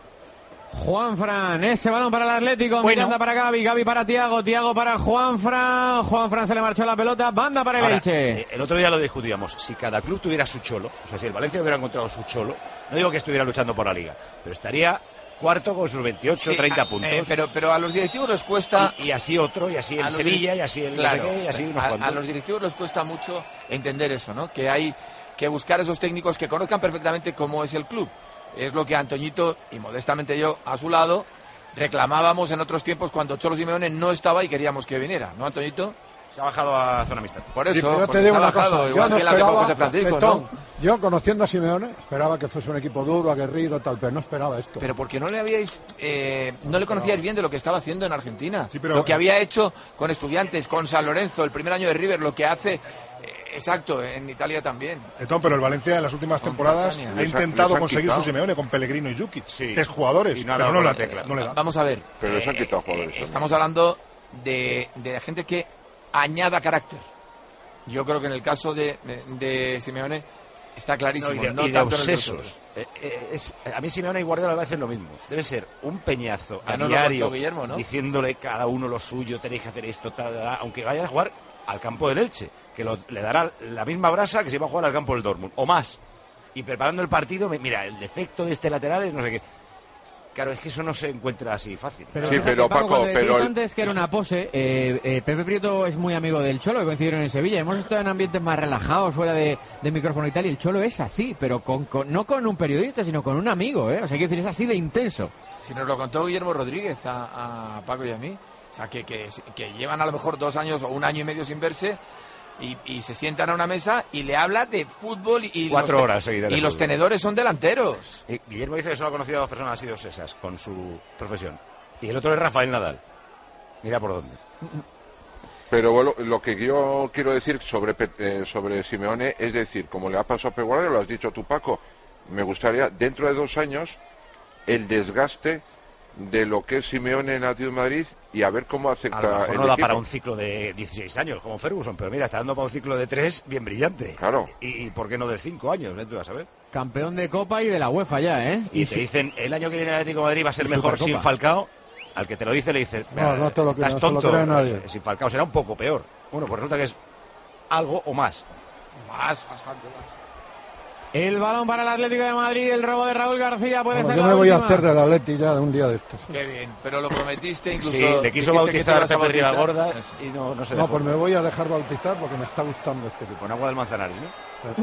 Juanfran, ese balón para el Atlético, bueno. Miranda para Gavi, Gavi para Tiago, Tiago para Juanfran, Juanfran se le marchó la pelota, banda para el Ahora, Elche. Eh, el otro día lo discutíamos, si cada club tuviera su Cholo, o sea, si el Valencia hubiera encontrado su Cholo, no digo que estuviera luchando por la Liga, pero estaría cuarto con sus veintiocho, sí, treinta a, puntos. Eh, pero, pero a los directivos les cuesta... Y, y así otro, y así el Sevilla, y así el claro, no sé qué, y así unos a, cuantos. a los directivos les cuesta mucho entender eso, ¿no? Que hay que buscar esos técnicos que conozcan perfectamente cómo es el club. Es lo que Antoñito, y modestamente yo, a su lado, reclamábamos en otros tiempos cuando Cholo Simeone no estaba y queríamos que viniera, ¿no, Antoñito? Se ha bajado a zona mixta. Por eso, sí, yo porque te digo se ha una bajado, cosa, igual yo no que la de esperaba, José Francisco, Betón, ¿no? Yo, conociendo a Simeone, esperaba que fuese un equipo duro, aguerrido, tal, pero no esperaba esto. Pero porque no le habíais, eh, no le conocíais bien de lo que estaba haciendo en Argentina. Sí, pero... Lo que había hecho con Estudiantes, con San Lorenzo, el primer año de River, lo que hace... Exacto, en Italia también. Etón, pero el Valencia en las últimas Con temporadas Catania. ha intentado han conseguir quitado. su Simeone con Pellegrino y Jukic, Sí. tres jugadores, Y no ha pero dado no, con la, la tecla. no le da. Vamos a ver. Pero les han eh, quitado jugadores. eh, estamos hablando de, de gente que añada carácter. Yo creo que en el caso de, de, de Simeone está clarísimo. No, y de, no y de tanto en el de obsesos. nosotros. Eh, eh, es, a mí Simeone y Guardiola me hacen lo mismo. Debe ser un peñazo Ya a nos lo diario contó Guillermo, ¿no? diciéndole cada uno lo suyo, tenéis que hacer esto, tal, tal, aunque vayan a jugar al campo del Elche, que lo, le dará la misma brasa que si va a jugar al campo del Dortmund, o más. Y preparando el partido, mira, el defecto de este lateral es no sé qué. Claro, es que eso no se encuentra así fácil. Pero, Sí, fíjate, pero, Paco, Paco, cuando decías pero el- antes que era una pose, eh, eh, Pepe Prieto es muy amigo del Cholo, que coincidieron en Sevilla. Hemos estado en ambientes más relajados, fuera de, de micrófono y tal, y el Cholo es así, pero con, con- no con un periodista, sino con un amigo, ¿eh? O sea, quiero decir, es así de intenso. Si nos lo contó Guillermo Rodríguez a, a Paco y a mí. O sea, que, que, que llevan a lo mejor dos años o un año y medio sin verse y, y se sientan a una mesa y le habla de fútbol y Cuatro los, horas seguidas de y los fútbol. tenedores son delanteros. Y Guillermo dice que solo ha conocido a dos personas así, dos esas, con su profesión. Y el otro es Rafael Nadal. Mira por dónde. Pero bueno, lo que yo quiero decir sobre Pe- eh, sobre Simeone es decir, como le ha pasado a Pep Guardiola, lo has dicho tú, Paco, me gustaría dentro de dos años el desgaste de lo que es Simeone en Atlético de Madrid y a ver cómo acepta A lo mejor el no da equipo. para un ciclo de dieciséis años, como Ferguson, pero mira, está dando para un ciclo de tres bien brillante. Claro. Y, y ¿por qué no de cinco años? ¿Eh? Tú vas a ver. Campeón de Copa y de la UEFA ya, ¿eh? Y, Y te su- dicen, el año que viene el Atlético de Madrid va a ser y mejor Supercopa. sin Falcao. Al que te lo dice le dices, No, no te lo creo, estás no se lo tonto. cree nadie. Sin Falcao será un poco peor. Bueno, pues resulta que es algo o más. Más, bastante más. El balón para el Atlético de Madrid, el robo de Raúl García, puede Bueno, ser yo la me voy a última. hacer del Atleti ya de un día de estos. Qué bien, pero lo prometiste incluso. Sí, le quiso dijiste que te bautizar ibas a Pepe bautizar. Ribagorda Eso. y no, no se No, dejó. pues me voy a dejar bautizar porque me está gustando este equipo. Con agua del Manzanares, ¿no?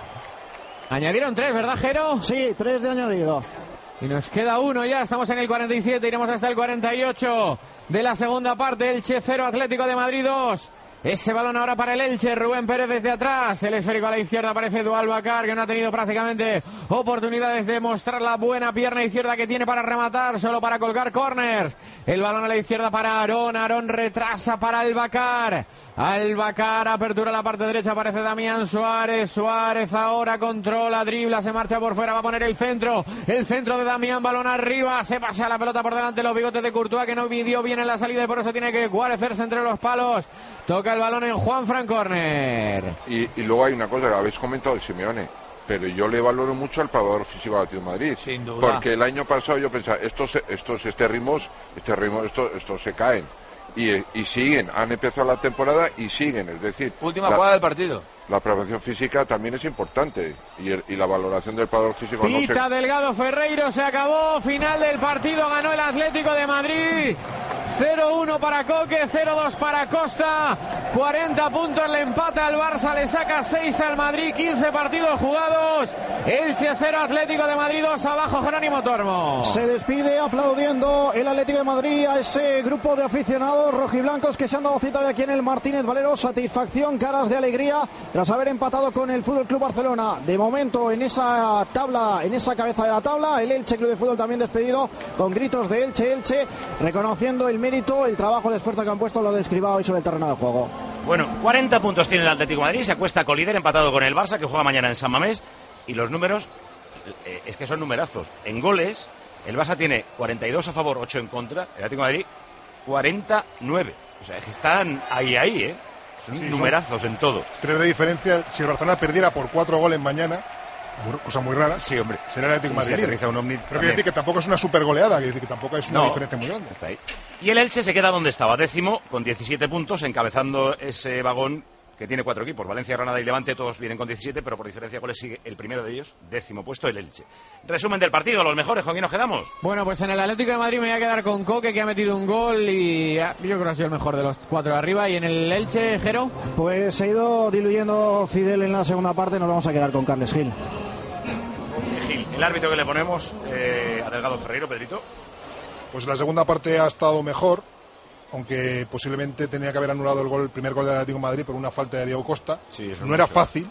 Añadieron tres, ¿verdad, Jero? Sí, tres de añadido. Y nos queda uno ya, estamos en el cuarenta y siete, iremos hasta el cuarenta y ocho de la segunda parte. Elche cero, Atlético de Madrid dos. Ese balón ahora para el Elche, Rubén Pérez desde atrás, el esférico a la izquierda aparece Dual Bacar, que no ha tenido prácticamente oportunidades de mostrar la buena pierna izquierda que tiene para rematar, solo para colgar corners. El balón a la izquierda para Aarón, Aarón retrasa para Albacar. Albacar, apertura a la parte derecha, aparece Damián Suárez, Suárez ahora controla, dribla, se marcha por fuera, va a poner el centro, el centro de Damián, balón arriba, se pasa la pelota por delante, los bigotes de Courtois que no midió bien en la salida y por eso tiene que guarecerse entre los palos, toca el balón en Juanfran, córner. Y, y luego hay una cosa que habéis comentado de Simeone, pero yo le valoro mucho al preparador físico de Atlético de Madrid. Sin duda. Porque el año pasado yo pensaba, estos, estos, este ritmos, este ritmo, estos, estos se caen. Y, y siguen, han empezado la temporada y siguen, es decir... Última la, jugada del partido. La preparación física también es importante y, el, y la valoración del preparador físico no Pita se... Delgado Ferreiro, se acabó, final del partido, ganó el Atlético de Madrid. cero uno para Coque, cero dos para Costa, cuarenta puntos le empata al Barça, le saca seis al Madrid, quince partidos jugados, Elche cero, Atlético de Madrid dos, abajo Jerónimo Tormo. Se despide aplaudiendo el Atlético de Madrid a ese grupo de aficionados rojiblancos que se han dado cita de aquí en el Martínez Valero. Satisfacción, caras de alegría tras haber empatado con el F C Barcelona. De momento en esa tabla, en esa cabeza de la tabla, el Elche Club de Fútbol también despedido con gritos de Elche, Elche, reconociendo el mérito, el trabajo, el esfuerzo que han puesto lo de Escribá hoy sobre el terreno de juego. Bueno, cuarenta puntos tiene el Atlético de Madrid, se acuesta colíder empatado con el Barça, que juega mañana en San Mamés, y los números, eh, es que son numerazos. En goles, el Barça tiene cuarenta y dos a favor, ocho en contra, el Atlético de Madrid cuarenta y nueve. O sea, es que están ahí, ahí, ¿eh? Son sí, numerazos son en todo. Tres de diferencia. Si el Barcelona perdiera por cuatro goles mañana, cosa muy rara, sí, hombre, será el Atlético de Madrid. Un Omni, pero quiere decir que tampoco es una super goleada, quiere decir que tampoco es una no, diferencia muy grande. Está ahí. Y el Elche se queda donde estaba, décimo, con diecisiete puntos, encabezando ese vagón que tiene cuatro equipos, Valencia, Granada y Levante, todos vienen con diecisiete, pero por diferencia de goles sigue el primero de ellos, décimo puesto, el Elche. Resumen del partido, los mejores, ¿con quién nos quedamos? Bueno, pues en el Atlético de Madrid me voy a quedar con Coque, que ha metido un gol y yo creo que ha sido el mejor de los cuatro de arriba. Y en el Elche, Jero, pues se ha ido diluyendo Fidel en la segunda parte, nos vamos a quedar con Carles Gil. Gil, el árbitro que le ponemos eh, a Delgado Ferreiro, Pedrito. Pues la segunda parte ha estado mejor, aunque posiblemente tenía que haber anulado el gol, el primer gol del Atlético de Madrid por una falta de Diego Costa. Sí, eso no era fácil,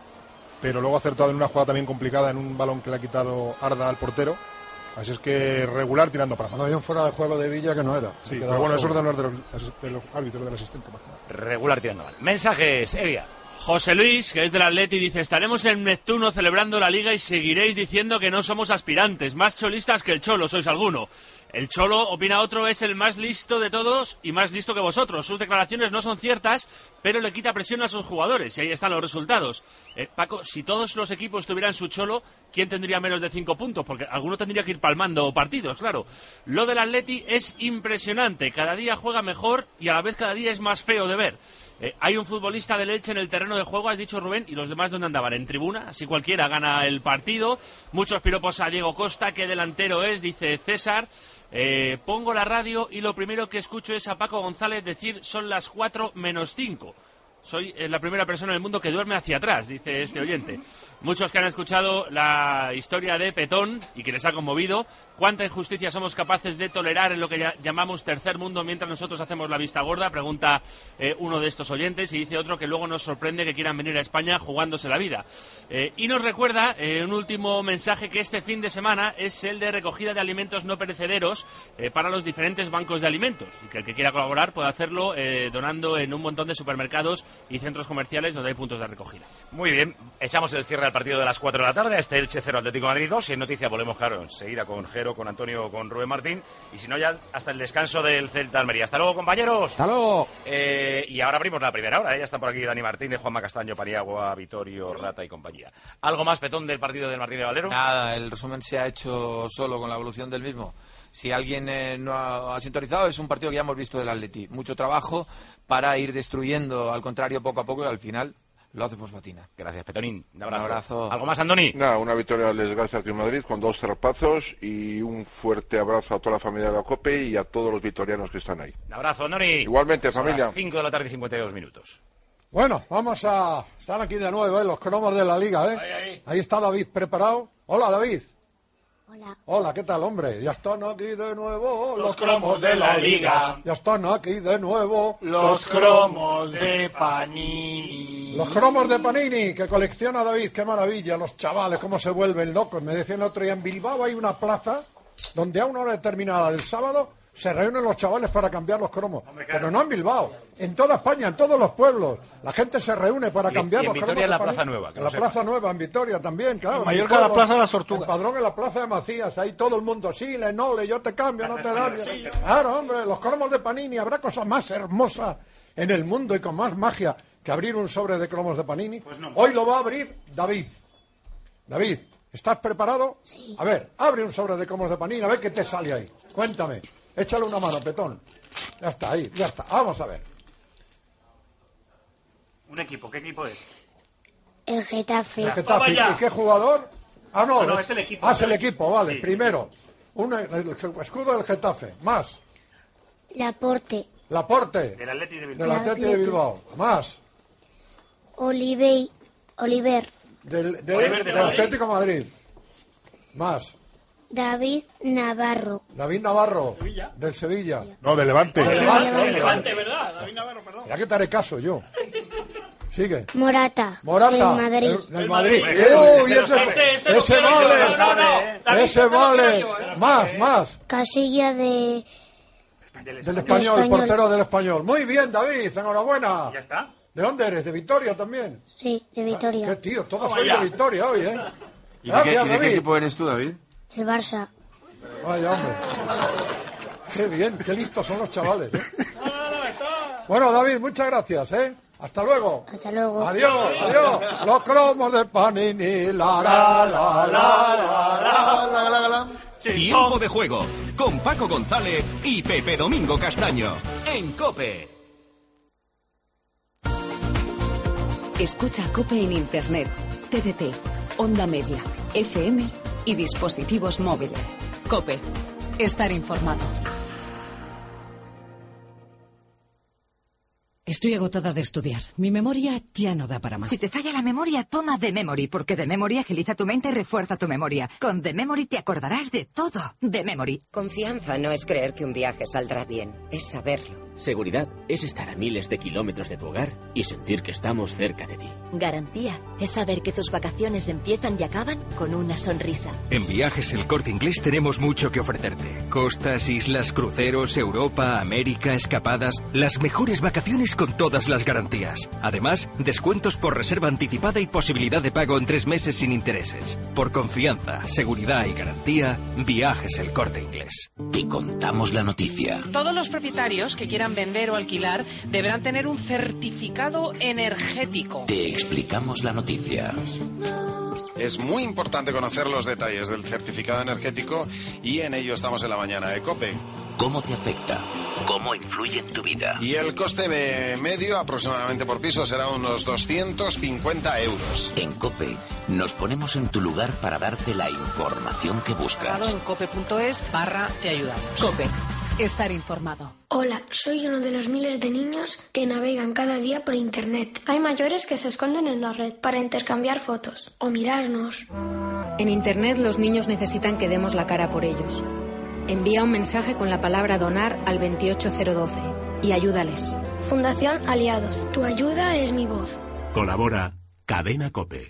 pero luego ha acertado en una jugada también complicada, en un balón que le ha quitado Arda al portero. Así es que regular tirando para abajo. No, hay un fuera de juego de Villa que no era. Sí, pero bueno, eso es orden de los, de los árbitros, del asistente. Regular tirando mal. Mensajes, Evia. José Luis, que es del Atleti, dice: estaremos en Neptuno celebrando la Liga y seguiréis diciendo que no somos aspirantes, más cholistas que el Cholo, sois alguno. El Cholo, opina otro, es el más listo de todos y más listo que vosotros. Sus declaraciones no son ciertas, pero le quita presión a sus jugadores y ahí están los resultados. Eh, Paco, si todos los equipos tuvieran su Cholo, ¿quién tendría menos de cinco puntos? Porque alguno tendría que ir palmando partidos, claro. Lo del Atleti es impresionante, cada día juega mejor y a la vez cada día es más feo de ver. Eh, hay un futbolista del Elche en el terreno de juego, has dicho, Rubén, y los demás ¿dónde andaban? En tribuna, así cualquiera gana el partido. Muchos piropos a Diego Costa, qué delantero es, dice César. Eh, pongo la radio y lo primero que escucho es a Paco González decir son las cuatro menos cinco. Soy eh, la primera persona en el mundo que duerme hacia atrás, dice este oyente. Muchos que han escuchado la historia de Petón y que les ha conmovido. ¿Cuánta injusticia somos capaces de tolerar en lo que llamamos tercer mundo mientras nosotros hacemos la vista gorda? Pregunta eh, uno de estos oyentes, y dice otro que luego nos sorprende que quieran venir a España jugándose la vida. Eh, y nos recuerda eh, un último mensaje, que este fin de semana es el de recogida de alimentos no perecederos eh, para los diferentes bancos de alimentos, y que el que quiera colaborar puede hacerlo eh, donando en un montón de supermercados y centros comerciales donde hay puntos de recogida. Muy bien, echamos el cierre al partido de las cuatro de la tarde, este Elche cero, Atlético de Madrid dos, y en noticia volvemos, claro, enseguida con Jero, con Antonio, con Rubén Martín, y si no ya hasta el descanso del Celta Almería. Hasta luego, compañeros. Hasta luego. Eh, y ahora abrimos la primera hora, ¿eh? Ya están por aquí Dani Martínez, Juanma Castaño, Paniagua, Vittorio, Rata y compañía. ¿Algo más, Petón, del partido del Martínez Valero? Nada, el resumen se ha hecho solo con la evolución del mismo. Si alguien eh, no ha, ha sintonizado, es un partido que ya hemos visto del Atleti. Mucho trabajo para ir destruyendo, al contrario, poco a poco, y al final lo hace Fosfatina. Gracias, Petonín. Un abrazo. Un abrazo. ¿Algo más, Andoni? Nada, una victoria del Desgaste aquí en Madrid con dos zarpazos, y un fuerte abrazo a toda la familia de la COPE y a todos los vitorianos que están ahí. Un abrazo, Andoni. Igualmente, Son familia. las cinco de la tarde y cincuenta y dos minutos. Bueno, vamos a estar aquí de nuevo, ¿eh? Los cromos de la Liga, ¿eh? Ahí, ahí. Ahí está David preparado. Hola, David. Hola. Hola, ¿qué tal, hombre? Ya están aquí de nuevo los cromos de la Liga. Ya están aquí de nuevo los cromos de Panini. Los cromos de Panini que colecciona David. Qué maravilla, los chavales, cómo se vuelven locos. Me decían el otro día, en Bilbao hay una plaza donde a una hora determinada del sábado se reúnen los chavales para cambiar los cromos. Hombre, claro. Pero no en Bilbao, en toda España, en todos los pueblos. La gente se reúne para y, cambiar y en los Vitoria cromos. En la Plaza Nueva. En la sepa. Plaza Nueva, en Vitoria también, claro. En Mallorca, en la Plaza de las Tortugas. El Padrón en la Plaza de Macías, ahí todo el mundo, sí, le, no, le, yo te cambio, no te da. Claro, hombre, los cromos de Panini, habrá cosa más hermosa en el mundo y con más magia que abrir un sobre de cromos de Panini. Pues no. Hoy lo va a abrir David. David, ¿estás preparado? Sí. A ver, abre un sobre de cromos de Panini, a ver qué te sale ahí. Cuéntame. Échale una mano, Petón. Ya está, ahí, ya está. Vamos a ver. Un equipo, ¿qué equipo es? El Getafe. El Getafe. ¿Y qué jugador? Ah, no, no, no es, es el equipo. Ah, es el equipo, vale. Sí. Primero, una, el escudo del Getafe. Más. Laporte. Laporte. Del Atleti de Bilbao. Del Atleti de Bilbao. Más. Oliver. Oliver. Del, de, Oliver de del Atlético de Madrid. Más. David Navarro. David Navarro. Sevilla. Del Sevilla. No, de Levante. De Levante, Levante. Levante, ¿verdad? David Navarro, perdón. Ya que te haré caso yo. Sigue. Morata. Morata. Del Madrid. Del, del Madrid. Madrid. Uy, ese, Ese- ese ese lo quiero vale. yo. No, no, David, Ese ese lo vale. quiero yo, ¿eh? Más, más. Casilla de Del Español, el portero del Español. Muy bien, David, enhorabuena. ¿Ya está? ¿De dónde eres? ¿De Vitoria también? Sí, de Vitoria. Qué tío, todos sois de Vitoria hoy, ¿eh? ¿Y de, qué, ¿y de qué equipo eres tú, David? El Barça. Vaya, hombre. Qué bien, qué listos son los chavales, ¿eh? Bueno, David, muchas gracias, ¿eh? Hasta luego. Hasta luego. Adiós, adiós. Los cromos de Panini, la la la la la la la la la. Tiempo de juego con Paco González y Pepe Domingo Castaño en COPE. Escucha COPE en Internet, T D T, Onda Media, F M y dispositivos móviles. COPE. Estar informado. Estoy agotada de estudiar. Mi memoria ya no da para más. Si te falla la memoria, toma The Memory, porque The Memory agiliza tu mente y refuerza tu memoria. Con The Memory te acordarás de todo. The Memory. Confianza no es creer que un viaje saldrá bien, es saberlo. Seguridad es estar a miles de kilómetros de tu hogar y sentir que estamos cerca de ti. Garantía es saber que tus vacaciones empiezan y acaban con una sonrisa. En Viajes El Corte Inglés tenemos mucho que ofrecerte. Costas, islas, cruceros, Europa, América, escapadas. Las mejores vacaciones con todas las garantías. Además, descuentos por reserva anticipada y posibilidad de pago en tres meses sin intereses. Por confianza, seguridad y garantía, Viajes El Corte Inglés. Te contamos la noticia. Todos los propietarios que quieran vender o alquilar deberán tener un certificado energético. Te explicamos la noticia. Es muy importante conocer los detalles del certificado energético y en ello estamos en la mañana de COPE. ¿Cómo te afecta? ¿Cómo influye en tu vida? Y el coste medio aproximadamente por piso será unos doscientos cincuenta euros. En COPE nos ponemos en tu lugar para darte la información que buscas. En cope.es barra te ayudamos. COPE. Estar informado. Hola, soy uno de los miles de niños que navegan cada día por Internet. Hay mayores que se esconden en la red para intercambiar fotos o mirarnos. En Internet los niños necesitan que demos la cara por ellos. Envía un mensaje con la palabra donar al veintiocho cero doce y ayúdales. Fundación Aliados. Tu ayuda es mi voz. Colabora Cadena COPE.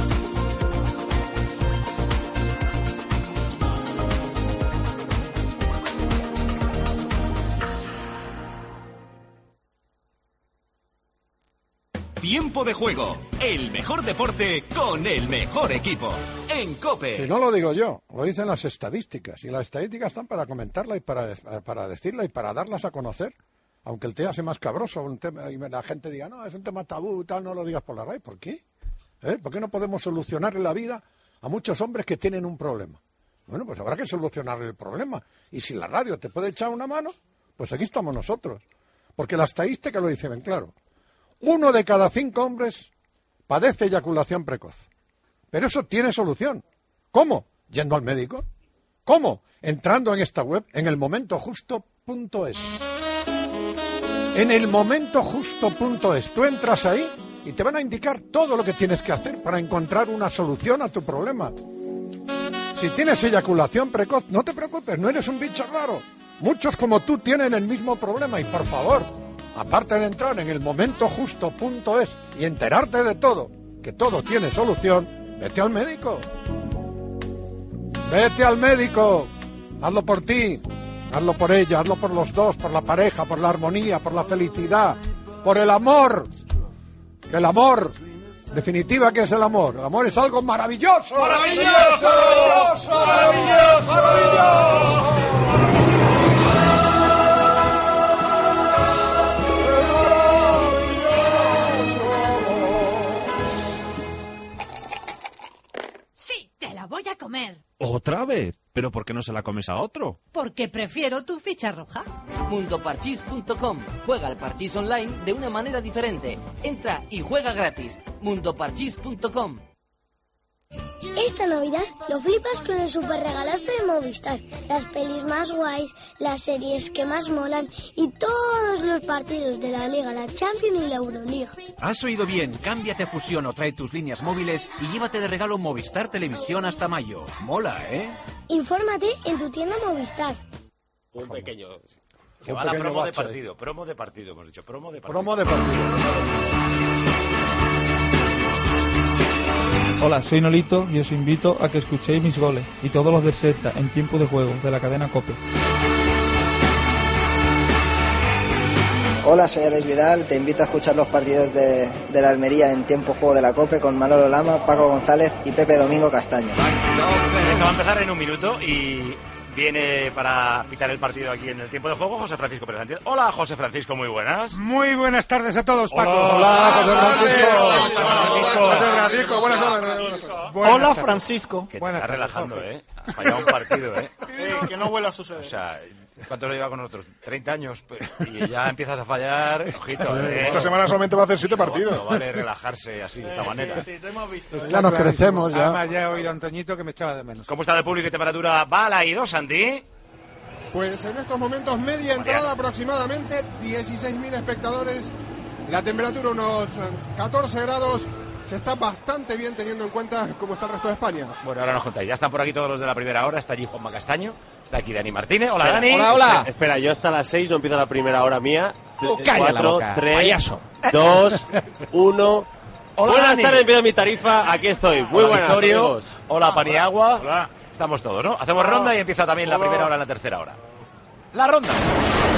Tiempo de juego, el mejor deporte con el mejor equipo, en COPE. Si no lo digo yo, lo dicen las estadísticas, y las estadísticas están para comentarla y para, para decirla y para darlas a conocer, aunque el tema sea más cabroso, un tema, y la gente diga, no, es un tema tabú, tal, no lo digas por la radio. ¿Por qué? ¿Eh? ¿Por qué no podemos solucionarle la vida a muchos hombres que tienen un problema? Bueno, pues habrá que solucionarle el problema, y si la radio te puede echar una mano, pues aquí estamos nosotros, porque la estadística lo dice bien claro. Uno de cada cinco hombres padece eyaculación precoz. Pero eso tiene solución. ¿Cómo? Yendo al médico. ¿Cómo? Entrando en esta web, en el momento justo punto es. En el momento justo punto es. Tú entras ahí y te van a indicar todo lo que tienes que hacer para encontrar una solución a tu problema. Si tienes eyaculación precoz, no te preocupes, no eres un bicho raro. Muchos como tú tienen el mismo problema y, por favor, aparte de entrar en el momento justo punto es y enterarte de todo, que todo tiene solución, vete al médico. Vete al médico. Hazlo por ti, hazlo por ella, hazlo por los dos, por la pareja, por la armonía, por la felicidad, por el amor. Que el amor, definitiva, ¿qué es el amor? El amor es algo maravilloso. ¡Maravilloso! ¡Maravilloso! ¡Maravilloso! ¡Maravilloso! Voy a comer. ¿Otra vez? ¿Pero por qué no se la comes a otro? Porque prefiero tu ficha roja. mundo parchís punto com. Juega al parchís online de una manera diferente. Entra y juega gratis. mundo parchís punto com. Esta Navidad lo flipas con el super regalazo de Movistar. Las pelis más guays, las series que más molan y todos los partidos de la Liga, la Champions y la Euroliga. Has oído bien, cámbiate a Fusión o trae tus líneas móviles y llévate de regalo Movistar Televisión hasta mayo. Mola, ¿eh? Infórmate en tu tienda Movistar. Un pequeño... Que Un va la pequeño promo de bache. partido, promo de partido, hemos dicho, promo de partido. Promo de partido. Hola, soy Nolito y os invito a que escuchéis mis goles y todos los del Celta en tiempo de juego de la cadena COPE. Hola, soy Alex Vidal, te invito a escuchar los partidos de, de la Almería en tiempo juego de la COPE con Manolo Lama, Paco González y Pepe Domingo Castaño. Esto va a empezar en un minuto y viene para pitar el partido aquí en el tiempo de juego José Francisco Pérez Sánchez. Hola, José Francisco, muy buenas. Muy buenas tardes a todos, Paco. Hola, José Francisco. José Francisco, buenas tardes. Hola, Francisco. Que te estás relajando, ¿eh? Has fallado un partido, ¿eh? Sí, que no vuelva a suceder. O sea, ¿cuánto lo lleva con nosotros? treinta años. Pues, y ya empiezas a fallar. Ojito, ¿eh? Esta semana solamente va a hacer siete partidos. No vale relajarse así, de esta manera. Sí, sí, te hemos visto. Pues ya nos crecemos, ya. Además, ya he oído a Antoñito que me echaba de menos. ¿Cómo está de público y temperatura? Bala y dos, Andy. Pues en estos momentos media entrada aproximadamente, dieciséis mil espectadores, la temperatura unos catorce grados, se está bastante bien teniendo en cuenta cómo está el resto de España. Bueno, ahora nos contáis, ya están por aquí todos los de la primera hora, está allí Juanma Castaño, está aquí Dani Martínez, hola espera, Dani. Hola, hola. Espera, yo hasta las seis no empiezo la primera hora mía. Oh, cuatro, tres, dos, uno... Hola, buenas Dani. tardes, empiezo mi tarifa, aquí estoy, muy hola, buenas Victorio. amigos. Hola Paniagua. Hola. Estamos todos, ¿no? Hacemos ronda y empieza también la primera hora y la tercera hora. La ronda.